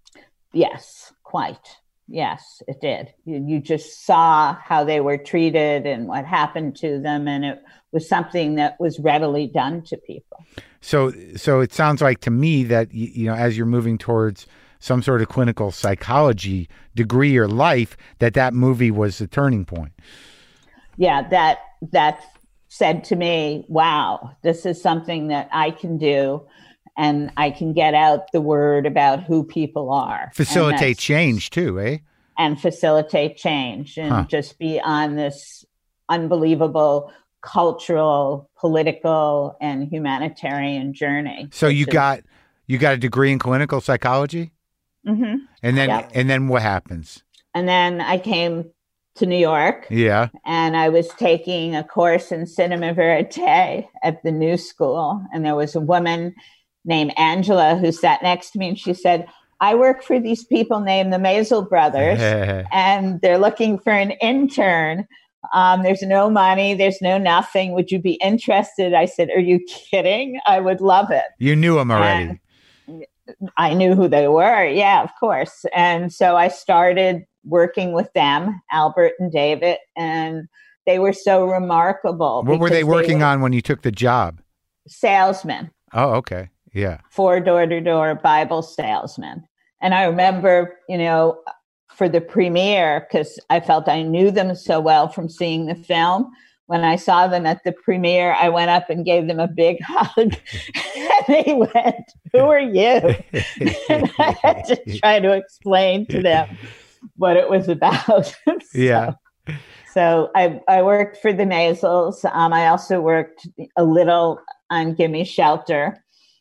Yes, quite. Yes, it did. You, you just saw how they were treated and what happened to them, and it was something that was readily done to people. So, so it sounds like to me that, you, you know, as you're moving towards some sort of clinical psychology degree or life, that that movie was the turning point. Yeah, that that said to me, wow, this is something that I can do, and I can get out the word about who people are. Facilitate change too, eh? And facilitate change and Huh. just be on this unbelievable cultural, political, and humanitarian journey. So you which is- got you got a degree in clinical psychology, Mhm. and then Yep. and then what happens? And then I came to New York, Yeah, and I was taking a course in cinema verite at the New School. And there was a woman named Angela who sat next to me, and she said, I work for these people named the Maisel brothers, and they're looking for an intern. Um, there's no money, there's no nothing. Would you be interested? I said, are you kidding? I would love it. you knew him already. And I knew who they were. Yeah, of course. And so I started working with them, Albert and David, and they were so remarkable. What were because they working were on when you took the job? Salesmen, Oh, okay, yeah. for door-to-door Bible salesmen. And I remember, you know, for the premiere, because I felt I knew them so well from seeing the film, when I saw them at the premiere, I went up and gave them a big hug. And they went, who are you? And I had to try to explain to them what it was about. So, Yeah. So I, I worked for the Maisels. Um, I also worked a little on Gimme Shelter.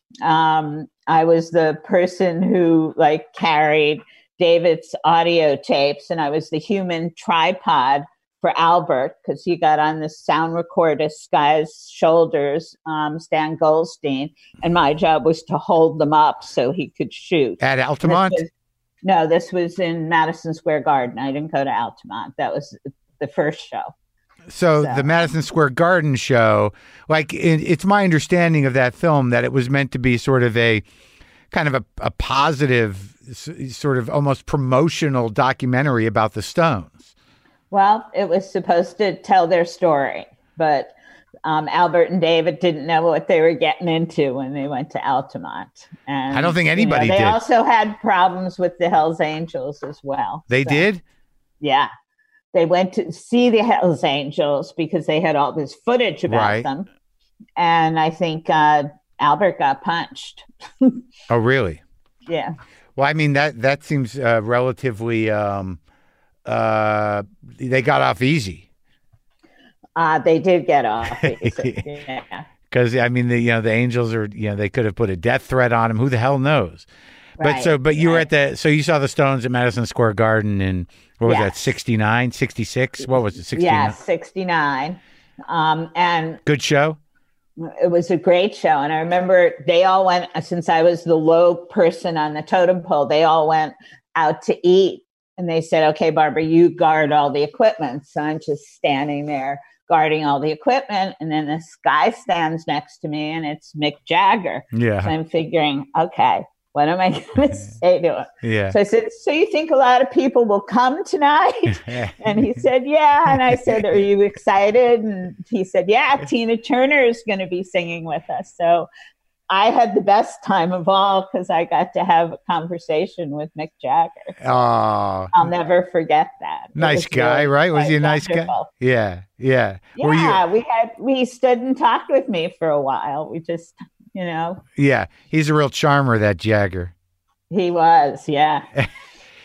Um, I was the person who like carried David's audio tapes, and I was the human tripod for Albert because he got on this sound recordist guy's shoulders, um, Stan Goldstein, and my job was to hold them up so he could shoot. At Altamont? This was- no, this was in Madison Square Garden. I didn't go to Altamont. That was the first show. So, So- the Madison Square Garden show, like it, it's my understanding of that film that it was meant to be sort of a kind of a, a positive, s- sort of almost promotional documentary about the Stones. Well, it was supposed to tell their story, but um, Albert and David didn't know what they were getting into when they went to Altamont. And I don't think you know, anybody they did. also had problems with the Hells Angels as well. They So, did? Yeah. They went to see the Hells Angels because they had all this footage about Right. them. And I think uh, Albert got punched. Oh, really? Yeah. Well, I mean, that, that seems uh, relatively, um, uh, they got off easy. Uh, they did get off. Yeah. Because I mean, the you know the Angels are you know they could have put a death threat on him. Who the hell knows? But Right, so, but you were right. at the so you saw the Stones at Madison Square Garden in what was Yeah. that sixty-nine, sixty-six? What was it? sixty-nine. Yeah, sixty-nine. Um, and Good show. it was a great show. And I remember they all went, since I was the low person on the totem pole, they all went out to eat. And they said, okay, Barbara, you guard all the equipment. So I'm just standing there guarding all the equipment. And then this guy stands next to me, and it's Mick Jagger. So Yeah, I'm figuring, okay, what am I going to say to him? yeah. So I said, so you think a lot of people will come tonight? And he said, yeah. And I said, are you excited? And he said, yeah, Tina Turner is going to be singing with us. So I had the best time of all because I got to have a conversation with Mick Jagger. Oh, I'll never forget that. It nice was guy, really right? Was quite he a nice guy? wonderful. Yeah, yeah. Were you? Yeah, we had we stood and talked with me for a while. We just, you know, Yeah, he's a real charmer, that Jagger. he was, yeah.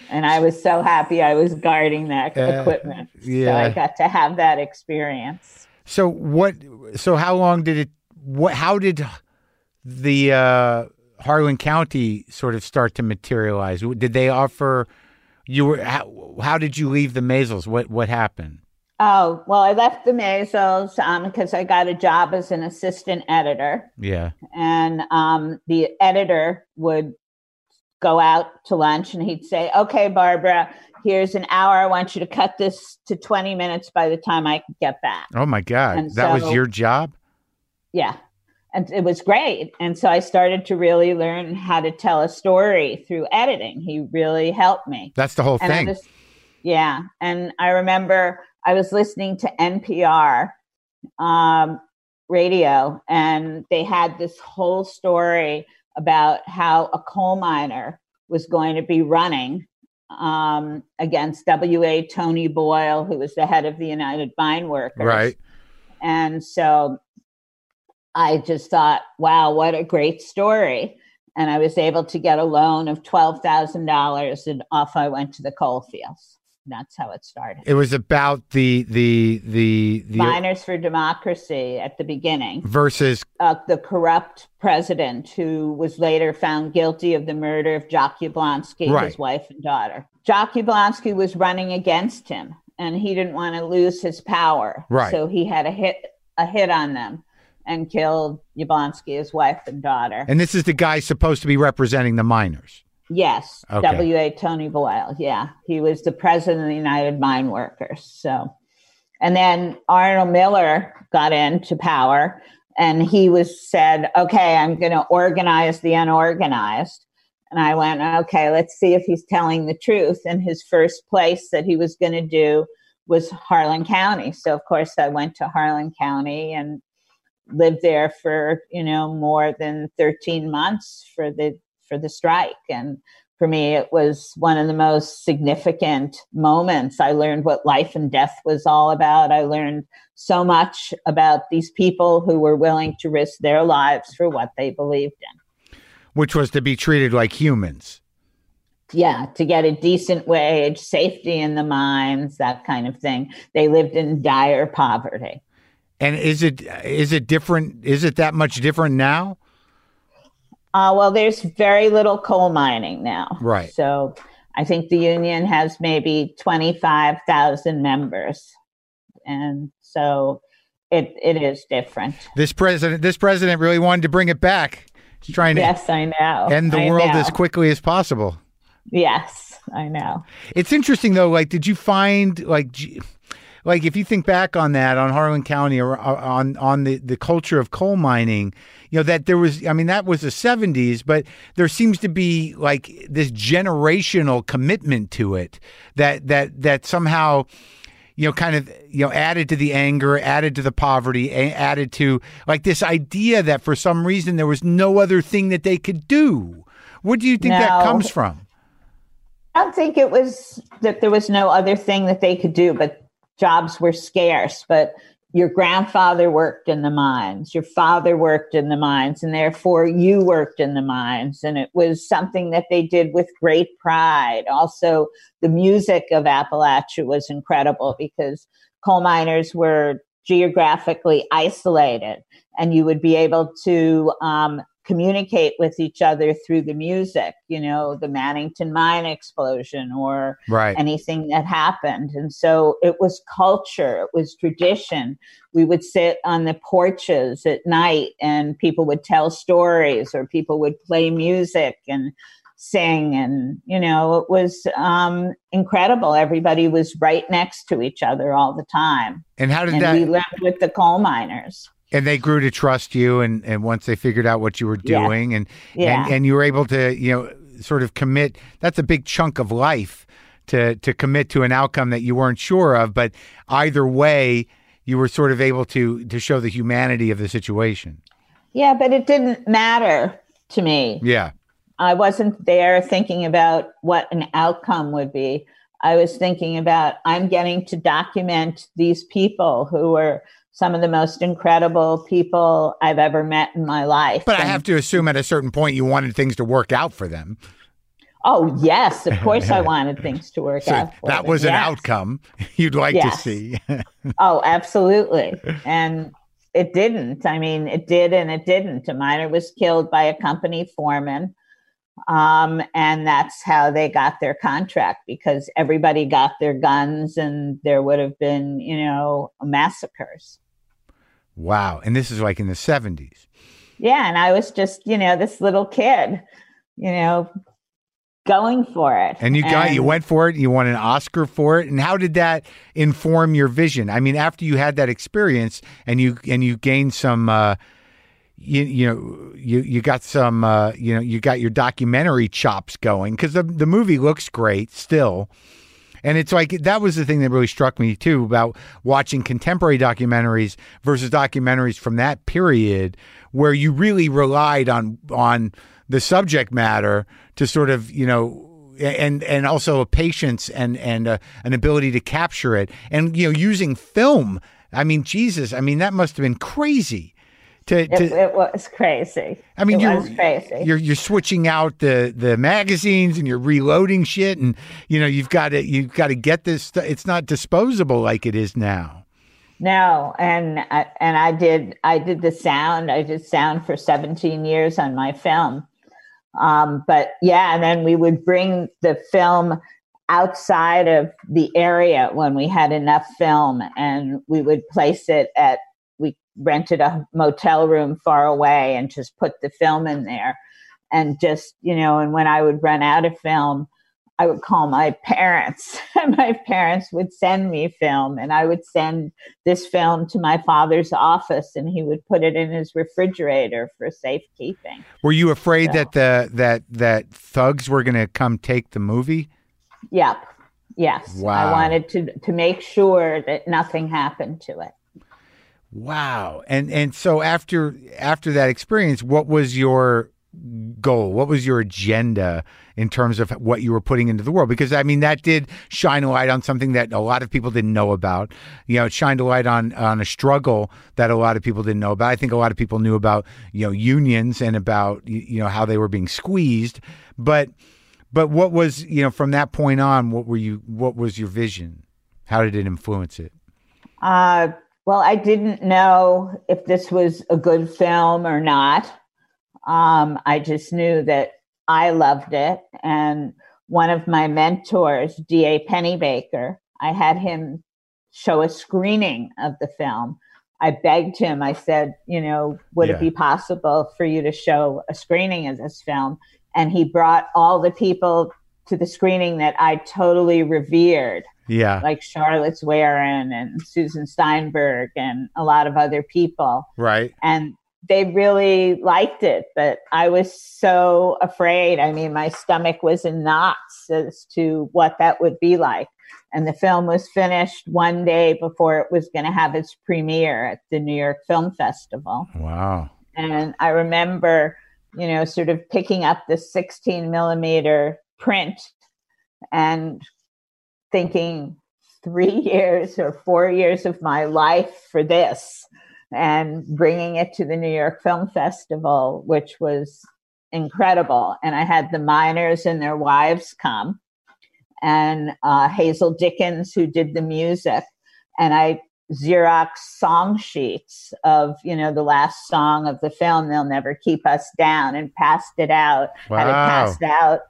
And I was so happy I was guarding that Uh, equipment. yeah. So I got to have that experience. So what? So how long did it? What? How did the uh, Harlan County sort of start to materialize? Did they offer you? Were how, how did you leave the Maisels? What What happened? Oh, well, I left the Maisels um, because I got a job as an assistant editor. Yeah. And um, the editor would go out to lunch and he'd say, okay, Barbara, here's an hour. I want you to cut this to twenty minutes by the time I get back. Oh, my God. And that so, was your job? Yeah. And it was great. And so I started to really learn how to tell a story through editing. He really helped me. That's the whole And I thing. was- yeah. And I remember I was listening to N P R um, radio, and they had this whole story about how a coal miner was going to be running um, against W A Tony Boyle, who was the head of the United Mine Workers. Right. And so I just thought, wow, what a great story. And I was able to get a loan of twelve thousand dollars, and off I went to the coal fields. That's how it started. It was about the the the the Miners for Democracy at the beginning. versus Uh, the corrupt president who was later found guilty of the murder of Jock Yablonsky, Right. his wife and daughter. Jock Yablonsky was running against him, and he didn't want to lose his power. Right. So he had a hit a hit on them and killed Yablonsky, his wife and daughter. and this is the guy supposed to be representing the miners. Yes, Okay. W A Tony Boyle. Yeah, he was the president of the United Mine Workers. So, and then Arnold Miller got into power, and he was said, "Okay, I'm going to organize the unorganized." And I went, "Okay, let's see if he's telling the truth." And his first place that he was going to do was Harlan County. So, of course, I went to Harlan County and lived there for you know more than thirteen months for the. for the strike. And for me, it was one of the most significant moments. I learned what life and death was all about. I learned so much about these people who were willing to risk their lives for what they believed in. Which was to be treated like humans. Yeah, to get a decent wage, safety in the mines, that kind of thing. They lived in dire poverty. And is it is it different? Is it that much different now? Uh, well, there's very little coal mining now. Right. So I think the union has maybe twenty-five thousand members. And so it it is different. This president, this president really wanted to bring it back. He's trying to Yes, I know. end the I world know. as quickly as possible. Yes, I know. It's interesting though. Like, did you find like, g- like if you think back on that, on Harlan County, or uh, on on the the culture of coal mining, you know, that there was. I mean, that was the seventies, but there seems to be like this generational commitment to it that that that somehow, you know, kind of, you know, added to the anger, added to the poverty, a- added to like this idea that for some reason there was no other thing that they could do. What do you think that No. comes from? I don't think it was that there was no other thing that they could do, but jobs were scarce. But your grandfather worked in the mines, your father worked in the mines, and therefore you worked in the mines. And it was something that they did with great pride. Also, the music of Appalachia was incredible because coal miners were geographically isolated, and you would be able to um, communicate with each other through the music, you know, the Mannington mine explosion or Right. anything that happened. And so it was culture, it was tradition. We would sit on the porches at night and people would tell stories or people would play music and sing. And, you know, it was um, incredible. Everybody was right next to each other all the time. And how did And that? we learned with the coal miners. And they grew to trust you, and, and once they figured out what you were Yeah. doing, and, Yeah. and and you were able to, you know, sort of commit. That's a big chunk of life to to commit to an outcome that you weren't sure of, but either way, you were sort of able to to show the humanity of the situation. Yeah, but it didn't matter to me. Yeah, I wasn't there thinking about what an outcome would be. I was thinking about, I'm getting to document these people who were some of the most incredible people I've ever met in my life. but I And- have to assume at a certain point you wanted things to work out for them. Oh, yes. Of course, I wanted things to work So out. For that them. was an Yes. outcome you'd like Yes. to see. Oh, absolutely. And it didn't. I mean, it did and it didn't. A miner was killed by a company foreman. Um, and that's how they got their contract, because everybody got their guns and there would have been, you know, massacres. Wow. And this is like in the seventies. Yeah. And I was just, you know, this little kid, you know, going for it. And you got, you went for it, you won an Oscar for it. And how did that inform your vision? I mean, after you had that experience and you, and you gained some, uh, you, you know, you, you got some, uh, you know, you got your documentary chops going, because the, the movie looks great still. And it's like, that was the thing that really struck me too about watching contemporary documentaries versus documentaries from that period, where you really relied on, on the subject matter to sort of, you know, and, and also a patience and, and uh, an ability to capture it, and, you know, using film. I mean, Jesus, I mean, that must've been crazy. To, to, it, it was crazy. I mean, it you're, was crazy. you're you're switching out the, the magazines and you're reloading shit, and you know you've got to you've got to get this. It's not disposable like it is now. No, and I, and I did I did the sound. I did sound for seventeen years on my film. Um, but yeah, and then we would bring the film outside of the area when we had enough film, and we would place it at. We rented a motel room far away and just put the film in there, and just, you know, and when I would run out of film, I would call my parents and my parents would send me film, and I would send this film to my father's office and he would put it in his refrigerator for safekeeping. Were you afraid So, that the that that thugs were going to come take the movie? Yep. Yes. Wow. I wanted to to make sure that nothing happened to it. Wow. And and so after after that experience, what was your goal? What was your agenda in terms of what you were putting into the world? Because I mean, that did shine a light on something that a lot of people didn't know about. You know, it shined a light on on a struggle that a lot of people didn't know about. I think a lot of people knew about, you know, unions and about, you know, how they were being squeezed. But but what was, you know, from that point on, what were you what was your vision? How did it influence it? Uh Well, I didn't know if this was a good film or not. Um, I just knew that I loved it. And one of my mentors, D A Pennybaker, I had him show a screening of the film. I begged him, I said, you know, would Yeah. it be possible for you to show a screening of this film? And he brought all the people to the screening that I totally revered. Yeah. Like Charlotte Warren and Susan Steinberg and a lot of other people. Right. And they really liked it, but I was so afraid. I mean, my stomach was in knots as to what that would be like. And the film was finished one day before it was going to have its premiere at the New York Film Festival. Wow. And I remember, you know, sort of picking up the sixteen millimeter print and thinking three years or four years of my life for this, and bringing it to the New York Film Festival, which was incredible. And I had the miners and their wives come, and uh, Hazel Dickens, who did the music. And I Xerox song sheets of, you know, the last song of the film, They'll Never Keep Us Down, and passed it out, Wow. had it passed out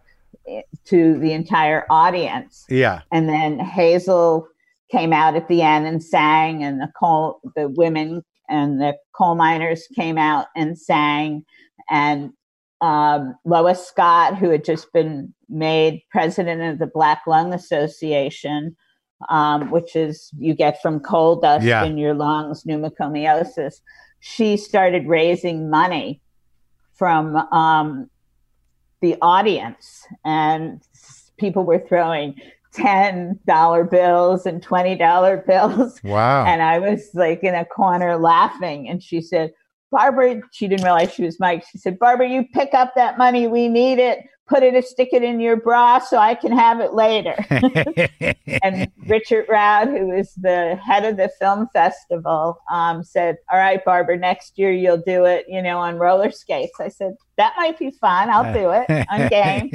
to the entire audience. Yeah. And then Hazel came out at the end and sang, and the coal, the women and the coal miners came out and sang. And um, Lois Scott, who had just been made president of the Black Lung Association, um, which is you get from coal dust Yeah. in your lungs, pneumocomiosis, she started raising money from um, the audience, and people were throwing ten dollar bills and twenty dollar bills. Wow. And I was like in a corner laughing. And she said, Barbara, she didn't realize she was Mike. She said, Barbara, you pick up that money. We need it. put it, stick it in your bra so I can have it later. And Richard Roud, who is the head of the film festival, um, said, all right, Barbara, next year you'll do it, you know, on roller skates. I said, that might be fun. I'll do it. I'm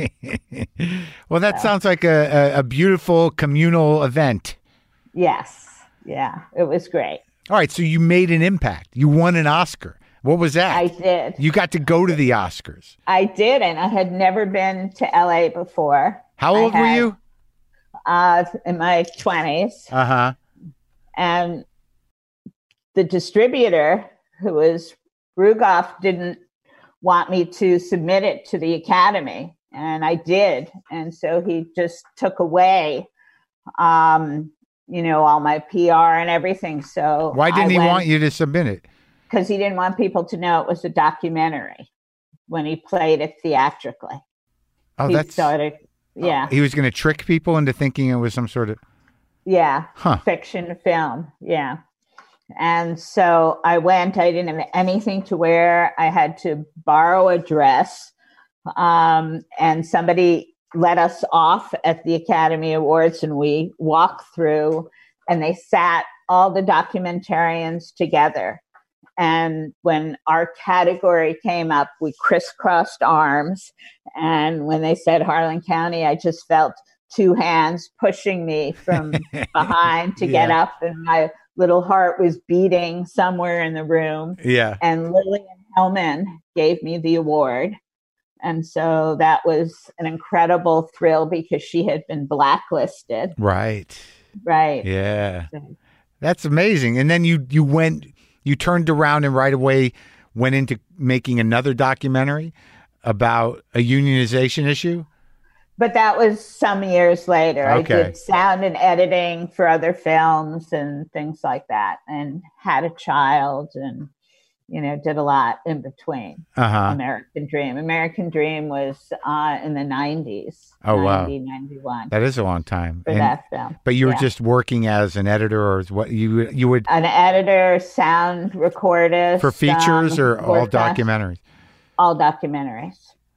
game. Well, that So. sounds like a, a, a beautiful communal event. Yes. Yeah, it was great. All right, so you made an impact. You won an Oscar. What was that? I did. You got to go to the Oscars. I did, and I had never been to L A before. How old I were had, you? Uh, in my twenties. Uh-huh. And the distributor, who was Rugoff, didn't want me to submit it to the Academy. And I did. And so he just took away, um, you know, all my P R and everything. So Why didn't I he went, want you to submit it? Because he didn't want people to know it was a documentary when he played it theatrically. Oh, he that's... started, yeah. He was going to trick people into thinking it was some sort of... Yeah, Huh. fiction film. Yeah. And so I went, I didn't have anything to wear. I had to borrow a dress. Um, and somebody let us off at the Academy Awards, and we walked through, and they sat all the documentarians together. And when our category came up, we crisscrossed arms. And when they said Harlan County, I just felt two hands pushing me from behind to Yeah. get up. And my little heart was beating somewhere in the room. Yeah. And Lillian Hellman gave me the award. And so that was an incredible thrill because she had been blacklisted. Right. Right. Yeah. That's amazing. And then you, you went... You turned around and right away went into making another documentary about a unionization issue? But that was some years later. Okay. I did sound and editing for other films and things like that, and had a child, and, you know, did a lot in between. Uh-huh. American Dream. American Dream was uh, in the nineties. Oh, wow. ninety, ninety-one. That is a long time. For And- that film. But you were Yeah. just working as an editor, or is what you you would An editor, sound recordist. for features um, or all worked on- documentaries? All documentaries.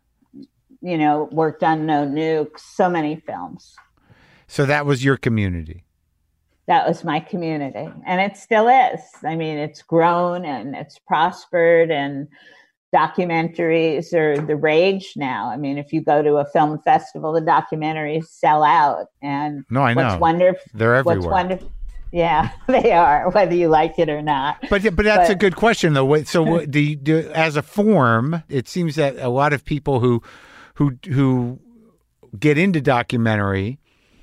You know, worked on No Nukes, so many films. So that was your community. That was my community, and it still is. I mean, it's grown and it's prospered, and documentaries are the rage now. I mean, if you go to a film festival, the documentaries sell out. And No, I know. what's wonderful, They're what's everywhere. wonderful, yeah, they are, whether you like it or not. But but that's But- a good question though. Wait, So what- the, the as a form, it seems that a lot of people who who who get into documentary,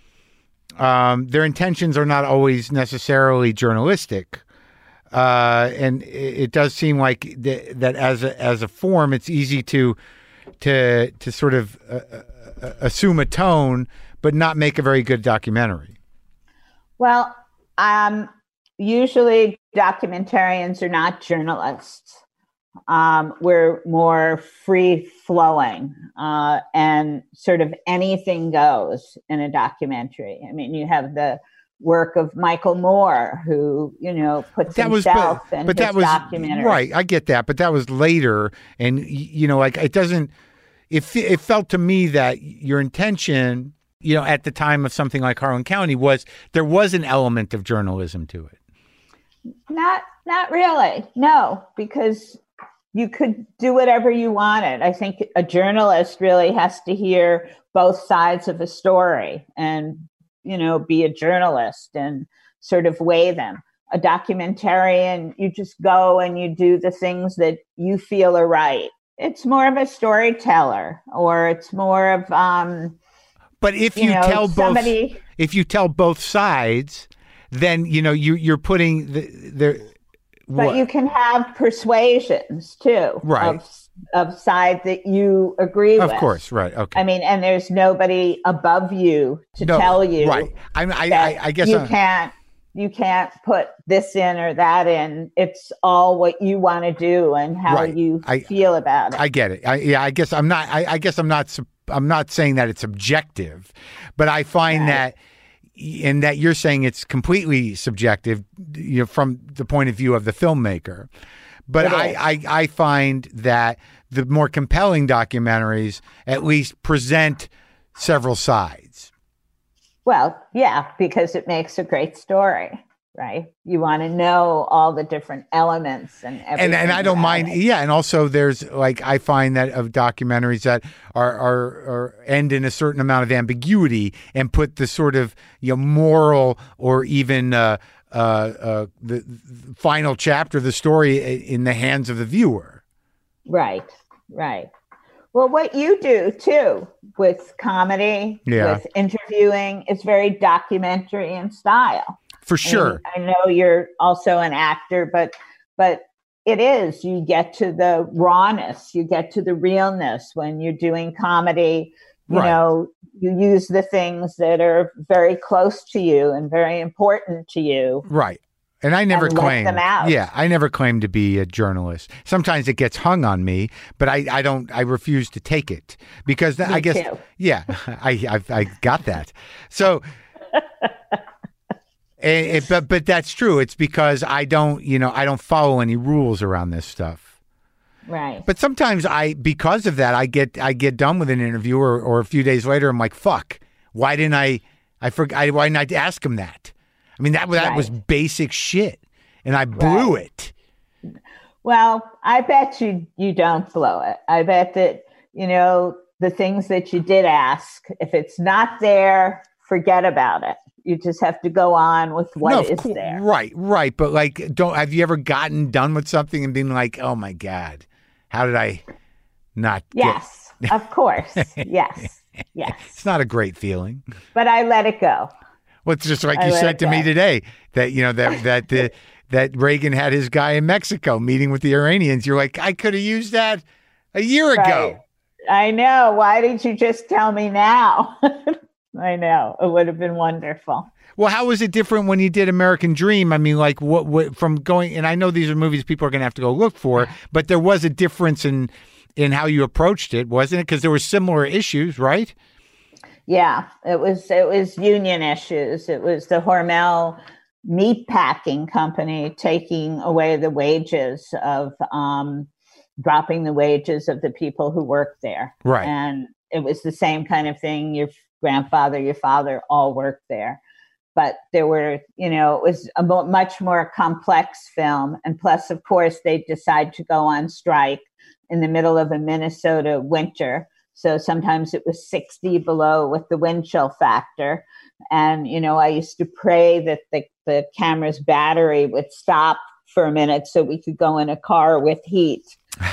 um, their intentions are not always necessarily journalistic. Uh, and it, it does seem like th- that as a as a form, it's easy to to to sort of uh, uh, assume a tone, but not make a very good documentary. Well, um, usually documentarians are not journalists. Um, we're more free flowing, uh, and sort of anything goes in a documentary. I mean, you have the work of Michael Moore, who, you know, puts That was, himself but, in but his that was documentary. right. I get that, but that was later, and y- you know, like it doesn't. It fe- it felt to me that your intention, you know, at the time of something like Harlan County, was there was an element of journalism to it. Not, not really. No, because you could do whatever you wanted. I think a journalist really has to hear both sides of a story and, you know, be a journalist and sort of weigh them. A documentarian, you just go and you do the things that you feel are right. It's more of a storyteller, or it's more of, um, But if you you, know, tell both, somebody. if you tell both sides, then you know you you're putting the the. But what- you can have persuasions too, Right. Of, of side that you agree of with. course, right? Okay. I mean, and there's nobody above you to No, tell you, right? I I, that I, I guess you I'm- can't you can't put this in or that in. It's all what you want to do and how Right. you I- feel about it. I get it. I, yeah, I guess I'm not. I, I guess I'm not. sub- I'm not saying that it's objective, but I find Right. that, in that you're saying it's completely subjective, you know, from the point of view of the filmmaker. But It I, is. I, I find that the more compelling documentaries at least present several sides. Well, yeah, because it makes a great story, right? You want to know all the different elements and everything. And and I don't mind, it. yeah. And also, there's like I find that of documentaries that are, are are end in a certain amount of ambiguity and put the sort of you know moral or even uh, uh, uh, the, the final chapter of the story in the hands of the viewer. Right, right. Well, what you do too with comedy, yeah. with interviewing, is very documentary in style. For sure. I, mean, I know you're also an actor, but but it is. You get to the rawness, you get to the realness when you're doing comedy. You right. know, you use the things that are very close to you and very important to you. Right. And I never and claimed, let them out. yeah, I never claimed to be a journalist. Sometimes it gets hung on me, but I, I don't, I refuse to take it because me I guess, too. yeah, I, I, I got that. So, it, it, but, but that's true. It's because I don't, you know, I don't follow any rules around this stuff. Right. But sometimes I, because of that, I get, I get done with an interview or, or a few days later, I'm like, fuck, why didn't I, I forgot, why didn't I ask him that? I mean, that, that right. was basic shit, and I blew right. it. Well, I bet you you don't blow it. I bet that, you know, the things that you did ask, if it's not there, forget about it. You just have to go on with what no, is course, there. Right, right. But like, don't have you ever gotten done with something and been like, oh my God, how did I not Yes, get... of course. Yes, yes. It's not a great feeling. But I let it go. Well, it's just like I you said to go. me today that, you know, that that the, that Reagan had his guy in Mexico meeting with the Iranians. You're like, I could have used that a year right. ago. I know. Why did you just tell me now? I know. It would have been wonderful. Well, how was it different when you did American Dream? I mean, like what, what from going, and I know these are movies people are going to have to go look for, but there was a difference in, in how you approached it, wasn't it? Because there were similar issues, right? Yeah, it was it was union issues. It was the Hormel meat packing company taking away the wages of um, dropping the wages of the people who worked there. Right. And it was the same kind of thing. Your grandfather, your father all worked there. But there were, you know, it was a mo- much more complex film. And plus, of course, they decide to go on strike in the middle of a Minnesota winter. So sometimes it was sixty below with the wind chill factor. And, you know, I used to pray that the, the camera's battery would stop for a minute so we could go in a car with heat.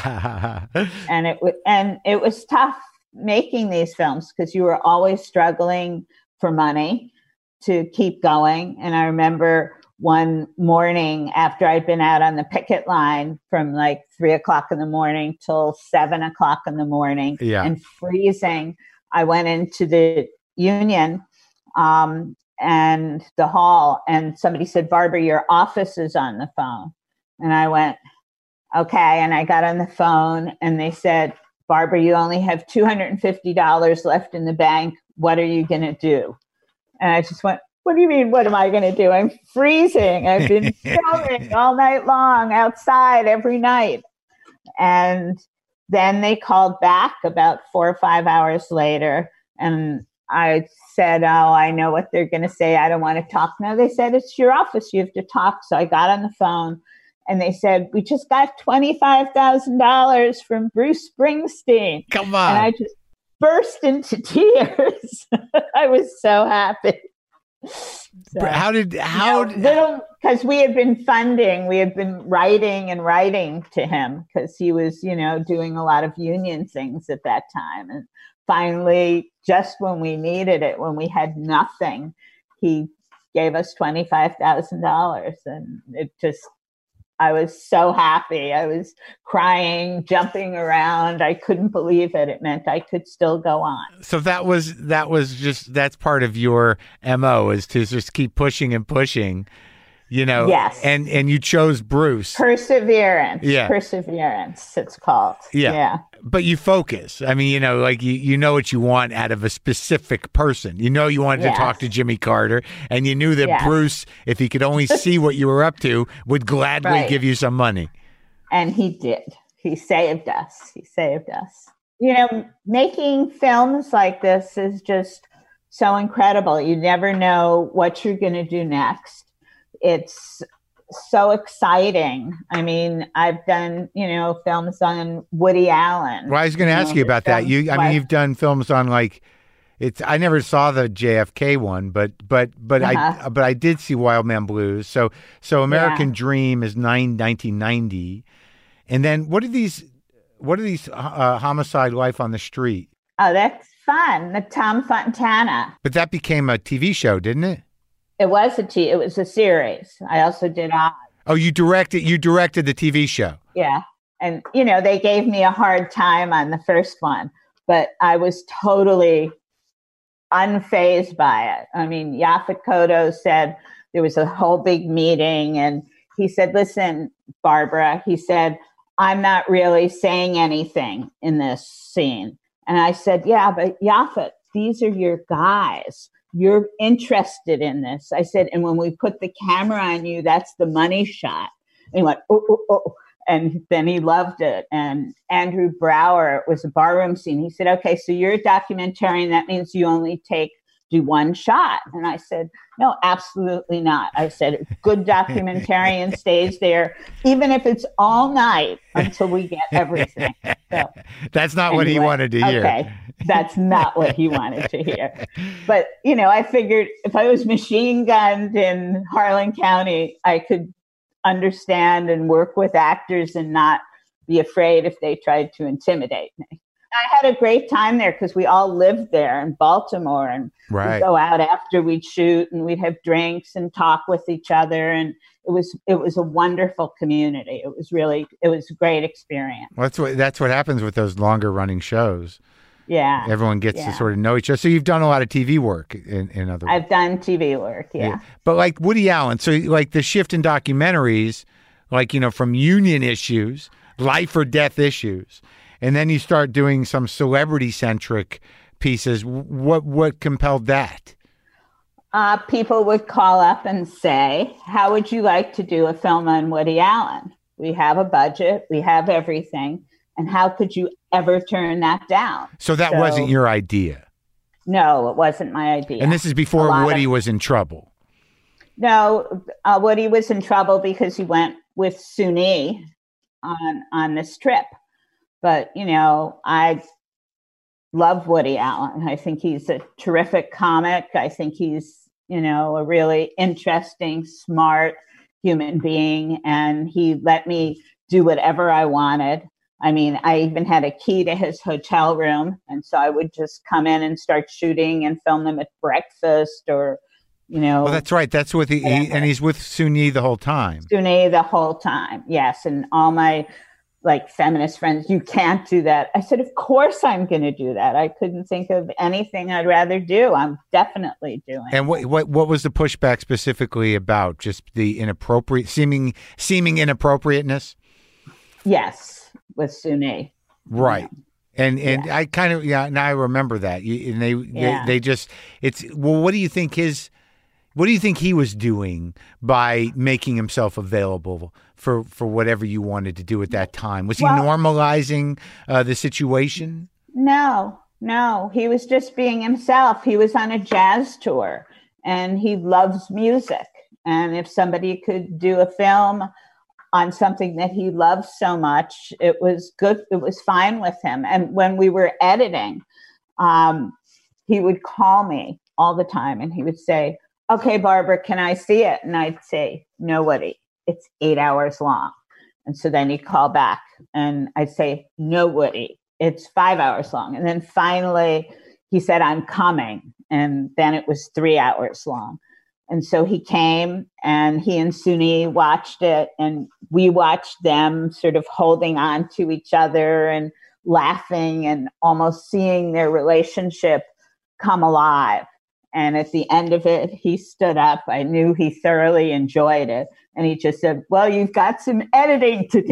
and it w- and it was tough making these films because you were always struggling for money to keep going. And I remember one morning after I'd been out on the picket line from like three o'clock in the morning till seven o'clock in the morning yeah. and freezing, I went into the union um, and the hall, and somebody said, Barbara, your office is on the phone. And I went, okay. And I got on the phone and they said, Barbara, you only have two hundred fifty dollars left in the bank. What are you going to do? And I just went, what do you mean, what am I going to do? I'm freezing. I've been filming all night long outside every night. And then they called back about four or five hours later. And I said, oh, I know what they're going to say. I don't want to talk. No, they said, it's your office. You have to talk. So I got on the phone and they said, we just got twenty-five thousand dollars from Bruce Springsteen. Come on. And I just burst into tears. I was so happy. So, how did how you know, little because we had been funding, we had been writing and writing to him because he was, you know, doing a lot of union things at that time. And finally, just when we needed it, when we had nothing, he gave us twenty-five thousand dollars, and it just. I was so happy. I was crying, jumping around. I couldn't believe it. It meant I could still go on. So that was that was just that's part of your M O is to just keep pushing and pushing, you know. Yes. And and you chose Bruce. Perseverance. Yeah. Perseverance, it's called. Yeah. Yeah. But you focus. I mean, you know, like you, you know what you want out of a specific person. You know you wanted Yes. to talk to Jimmy Carter, and you knew that Yes. Bruce, if he could only see what you were up to, would gladly Right. give you some money. And he did. he saved us. He saved us. You know, making films like this is just so incredible. You never know what you're going to do next. It's so exciting. I mean, I've done, you know, films on Woody Allen. Well, I was going to ask you about that. You, I mean, you've done films on like, it's. I never saw the J F K one, but but but uh-huh. I but I did see Wild Man Blues. So so American yeah. Dream is nine, nineteen ninety, and then what are these? What are these? Uh, Homicide: Life on the Street. Oh, that's fun. The Tom Fontana. But that became a T V show, didn't it? It was a T. It was a series. I also did Oz. Oh, you directed. You directed the T V show. Yeah, and you know they gave me a hard time on the first one, but I was totally unfazed by it. I mean, Yaphet Kotto said there was a whole big meeting, and he said, "Listen, Barbara," he said, "I'm not really saying anything in this scene." And I said, "Yeah, but Yaphet, these are your guys. You're interested in this." I said, "And when we put the camera on you, that's the money shot." And he went, "Oh, oh, oh." And then he loved it. And Andrew Brower, it was a barroom scene. He said, "Okay, so you're a documentarian. That means you only take, do one shot." And I said, "No, absolutely not." I said, "A good documentarian stays there, even if it's all night until we get everything." So, that's not anyway, what he wanted to hear. Okay, that's not what he wanted to hear. But, you know, I figured if I was machine gunned in Harlan County, I could understand and work with actors and not be afraid if they tried to intimidate me. I had a great time there because we all lived there in Baltimore, and right. we'd go out after we'd shoot and we'd have drinks and talk with each other. And it was, it was a wonderful community. It was really, it was a great experience. Well, that's what, that's what happens with those longer running shows. Yeah. Everyone gets yeah. to sort of know each other. So you've done a lot of T V work in, in other words. I've done T V work. Yeah. yeah. But like Woody Allen, so like the shift in documentaries, like, you know, from union issues, life or death issues, and then you start doing some celebrity-centric pieces. What what compelled that? Uh, people would call up and say, "How would you like to do a film on Woody Allen? We have a budget. We have everything. And how could you ever turn that down?" So that so, wasn't your idea? No, it wasn't my idea. And this is before Woody of, was in trouble? No, uh, Woody was in trouble because he went with Soon-Yi on, on this trip. But, you know, I love Woody Allen. I think he's a terrific comic. I think he's, you know, a really interesting, smart human being. And he let me do whatever I wanted. I mean, I even had a key to his hotel room. And so I would just come in and start shooting and film them at breakfast or, you know. Oh, that's right. That's what he, he and he's with Soon-Yi the whole time. Soon-Yi the whole time. Yes. And all my like feminist friends, "You can't do that." I said, "Of course I'm going to do that. I couldn't think of anything I'd rather do. I'm definitely doing." And what what what was the pushback specifically about? Just the inappropriate, seeming seeming inappropriateness? Yes, with Soon-Yi. Right. And and yeah. I kind of yeah now I remember that. You, and they, yeah. they they just it's well. What do you think his? What do you think he was doing by making himself available for, for whatever you wanted to do at that time? Was he well, normalizing uh, the situation? No, no. He was just being himself. He was on a jazz tour and he loves music. And if somebody could do a film on something that he loves so much, it was good. It was fine with him. And when we were editing, um, he would call me all the time and he would say, "Okay, Barbara, can I see it?" And I'd say, "No, Woody, it's eight hours long." And so then he'd call back and I'd say, "No, Woody, it's five hours long." And then finally he said, "I'm coming." And then it was three hours long. And so he came and he and Soon-Yi watched it and we watched them sort of holding on to each other and laughing and almost seeing their relationship come alive. And at the end of it, he stood up. I knew he thoroughly enjoyed it. And he just said, "Well, you've got some editing to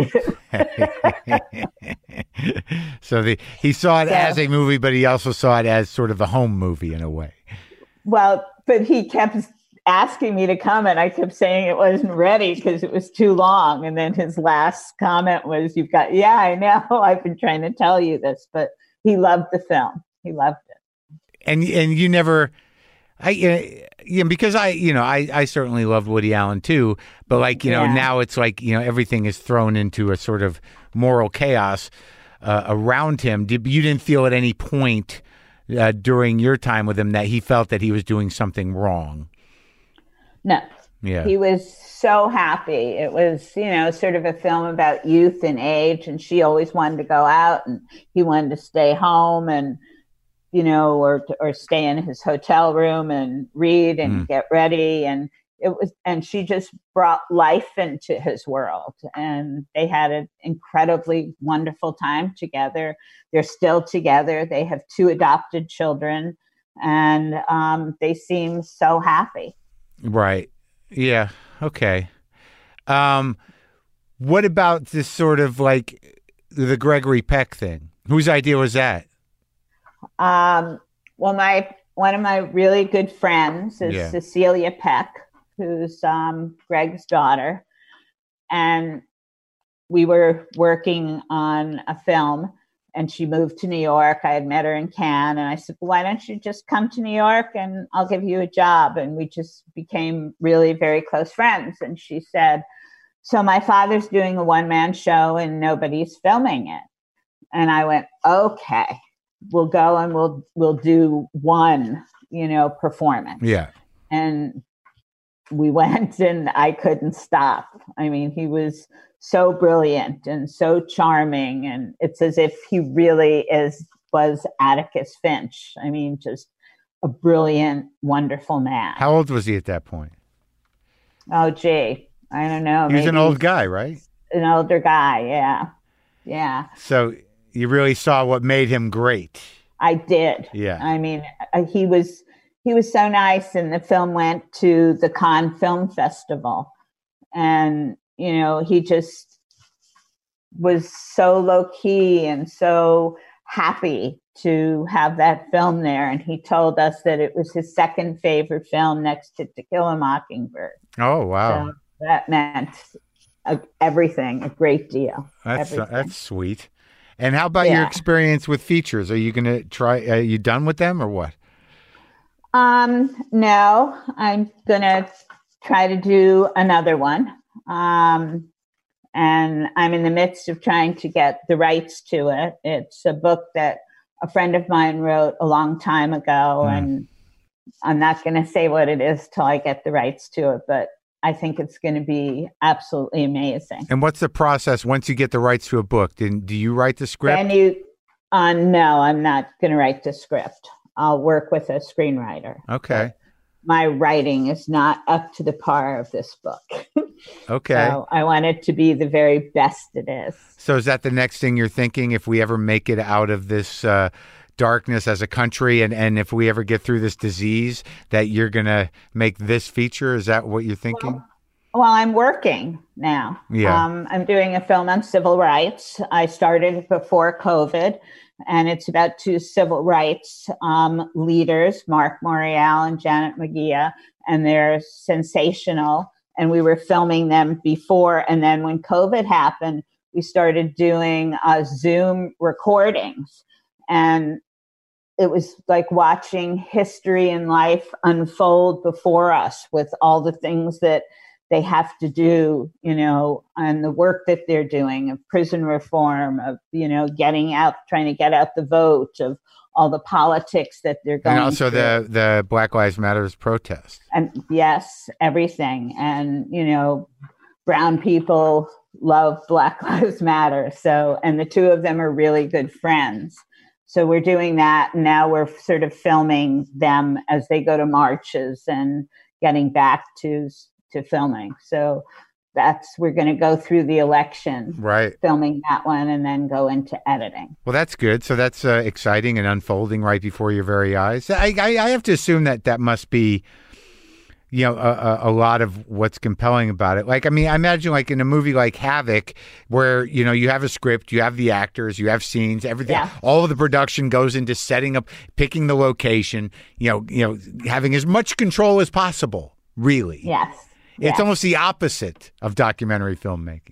do." So the, he saw it so, as a movie, but he also saw it as sort of a home movie in a way. Well, but he kept asking me to come, and I kept saying it wasn't ready because it was too long. And then his last comment was, "You've got, yeah, I know. I've been trying to tell you this," but he loved the film. He loved it. And and you never, I uh, yeah, because I you know I I certainly loved Woody Allen too, but like you know Yeah. now it's like you know everything is thrown into a sort of moral chaos uh, around him. Did you didn't feel at any point uh, during your time with him that he felt that he was doing something wrong? No. Yeah. He was so happy. It was, you know, sort of a film about youth and age, and she always wanted to go out and he wanted to stay home and, you know, or or stay in his hotel room and read and Mm. get ready. And it was, and she just brought life into his world, and they had an incredibly wonderful time together. They're still together. They have two adopted children, and um, they seem so happy. Right. Yeah. Okay. Um, what about this sort of like the Gregory Peck thing? Whose idea was that? Um, well, my one of my really good friends is Yeah. Cecilia Peck, who's um, Greg's daughter, and we were working on a film. And she moved to New York. I had met her in Cannes, and I said, "Why don't you just come to New York and I'll give you a job?" And we just became really very close friends. And she said, "So my father's doing a one-man show and nobody's filming it." And I went, "Okay, we'll go and we'll we'll do one, you know, performance." Yeah. And we went, and I couldn't stop. I mean, he was so brilliant and so charming, and it's as if he really is was Atticus Finch. I mean, just a brilliant, wonderful man. How old was he at that point? Oh, gee, I don't know. He was an maybe old guy, right? an older guy. Yeah, yeah, So you really saw what made him great. I did. Yeah. I mean, uh, he was he was so nice, and the film went to the Cannes Film Festival, and you know, he just was so low key and so happy to have that film there. And he told us that it was his second favorite film next to To Kill a Mockingbird. Oh, wow. So that meant a, everything, a great deal. That's uh, everything. that's sweet. And how about your Yeah. experience with features? Are you going to try? Are you done with them or what? Um, no, I'm gonna try to do another one. Um, and I'm in the midst of trying to get the rights to it. It's a book that a friend of mine wrote a long time ago, Mm. and I'm not going to say what it is till I get the rights to it, but I think it's going to be absolutely amazing. And what's the process once you get the rights to a book? Then do you write the script? And you, uh, no, I'm not going to write the script. I'll work with a screenwriter. Okay. My writing is not up to the par of this book. Okay. So I want it to be the very best it is. So is that the next thing you're thinking? If we ever make it out of this uh, darkness as a country, and, and if we ever get through this disease, that you're going to make this feature? Is that what you're thinking? Well, I'm working now. Yeah. Um, I'm doing a film on civil rights. I started before COVID, and it's about two civil rights um, leaders, Mark Morial and Janet Magia, and they're sensational. And we were filming them before. And then when COVID happened, we started doing uh, Zoom recordings. And it was like watching history and life unfold before us with all the things that they have to do, you know, and the work that they're doing of prison reform, of, you know, getting out, trying to get out the vote, of all the politics that they're going And also through. the, the Black Lives Matters protest. And yes, everything. And, you know, brown people love Black Lives Matter. So, and the two of them are really good friends. So we're doing that. And now we're sort of filming them as they go to marches and getting back to, to filming. So that's, we're going to go through the election, Right. filming that one, and then go into editing. Well, that's good. So that's uh, exciting and unfolding right before your very eyes. I, I, I have to assume that that must be, you know, a, a, a lot of what's compelling about it. Like, I mean, I imagine like in a movie like Havoc, where, you know, you have a script, you have the actors, you have scenes, everything, Yeah. all of the production goes into setting up, picking the location, you know, you know, having as much control as possible. really. Yes. It's yes. almost the opposite of documentary filmmaking.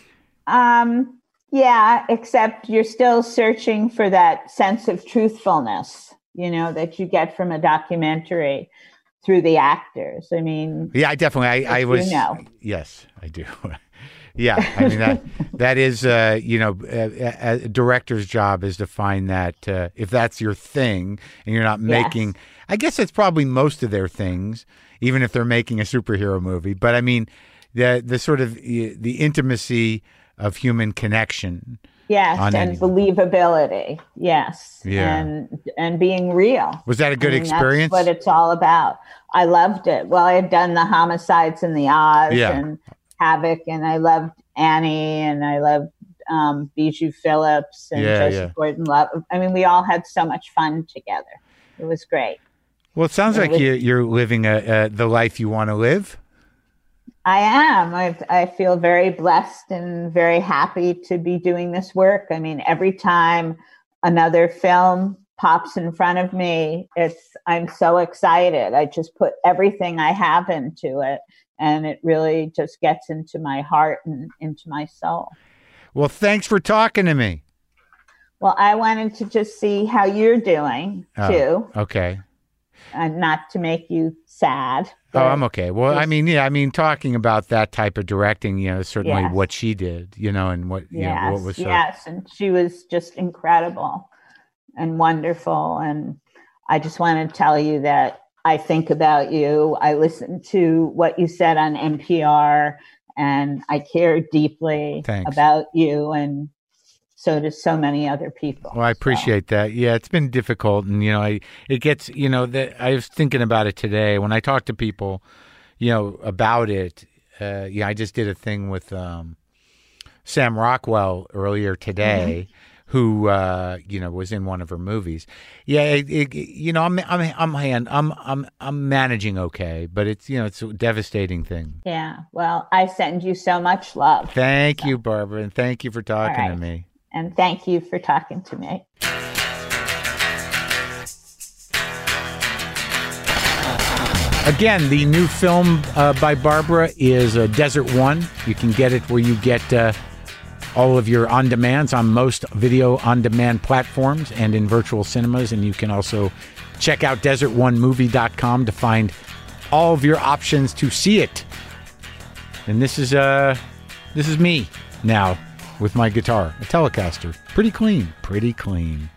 Um, yeah, except you're still searching for that sense of truthfulness, you know, that you get from a documentary through the actors. I mean, yeah, I definitely, I, I was, you know. yes, I do. Yeah, I mean, that that is, uh, you know, a, a director's job is to find that uh, if that's your thing and you're not making, Yes. I guess that's probably most of their things, even if they're making a superhero movie. But I mean, the the sort of the intimacy of human connection. Yes, on and anything. believability. Yes, Yeah. and and being real. Was that a good I mean, experience? That's what it's all about. I loved it. Well, I had done the Homicides and the Oz Yeah. and Havoc, and I loved Annie, and I loved um, Bijou Phillips and Yeah, Joseph yeah. Gordon-Levitt. I mean, we all had so much fun together. It was great. Well, it sounds It like was- you, you're living a, a, the life you want to live. I am. I I feel very blessed and very happy to be doing this work. I mean, every time another film pops in front of me, it's I'm so excited. I just put everything I have into it, and it really just gets into my heart and into my soul. Well, thanks for talking to me. Well, I wanted to just see how you're doing Oh, too, okay. and not to make you sad. Oh, but I'm okay. Well, I just- mean, yeah, I mean, talking about that type of directing, you know, certainly Yes. what she did, you know, and what, you Yes, know, what was so, yes, and she was just incredible and wonderful. And I just want to tell you that I think about you. I listen to what you said on N P R, and I care deeply Thanks. about you, and so do so many other people. Well, I So, appreciate that. Yeah, it's been difficult, and you know, I it gets, you know, that I was thinking about it today when I talk to people, you know, about it. Uh, yeah, I just did a thing with um, Sam Rockwell earlier today, who uh, you know was in one of her movies. Yeah, it, it, you know, I'm I'm I'm hand, I'm I'm I'm managing okay, but it's you know it's a devastating thing. yeah. Well, I send you so much love, Thank you, Barbara, and thank you for talking All to right. me. and thank you for talking to me. Again, the new film uh, by Barbara is uh, Desert One. You can get it where you get uh, all of your on-demands on most video on-demand platforms and in virtual cinemas. And you can also check out desert one movie dot com to find all of your options to see it. And this is uh, this is me now with my guitar, a Telecaster. Pretty clean, pretty clean.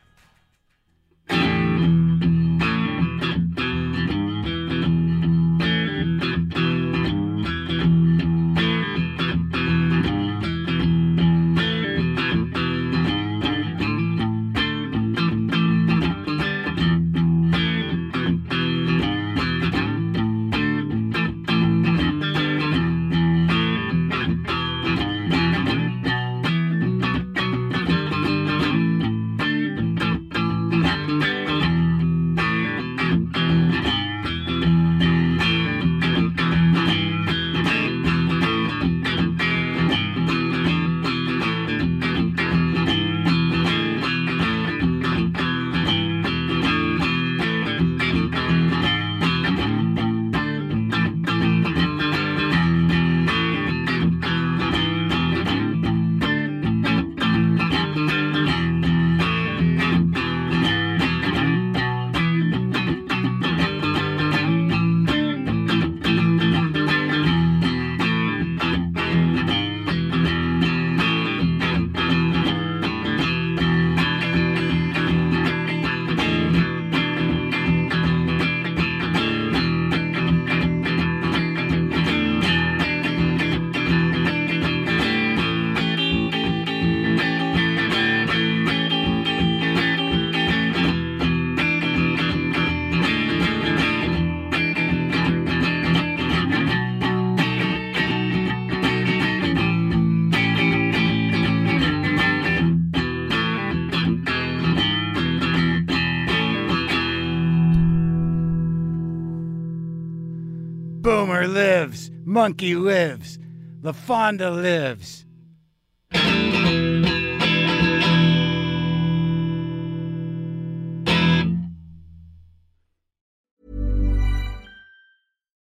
Boomer lives, Monkey lives, LaFonda lives.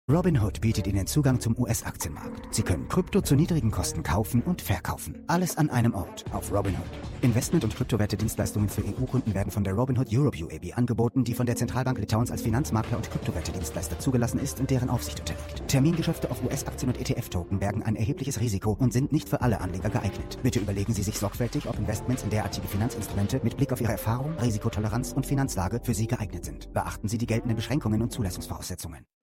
Robinhood bietet Ihnen Zugang zum U S-Aktienmarkt. Sie können Krypto zu niedrigen Kosten kaufen und verkaufen. Alles an einem Ort auf Robinhood. Investment- und Kryptowerte-Dienstleistungen für E U-Kunden werden von der Robinhood Europe U A B angeboten, die von der Zentralbank Litauens als Finanzmakler und Kryptowerte-Dienstleister zugelassen ist und deren Aufsicht unterliegt. Termingeschäfte auf U S-Aktien und E T F-Token bergen ein erhebliches Risiko und sind nicht für alle Anleger geeignet. Bitte überlegen Sie sich sorgfältig, ob Investments in derartige Finanzinstrumente mit Blick auf Ihre Erfahrung, Risikotoleranz und Finanzlage für Sie geeignet sind. Beachten Sie die geltenden Beschränkungen und Zulassungsvoraussetzungen.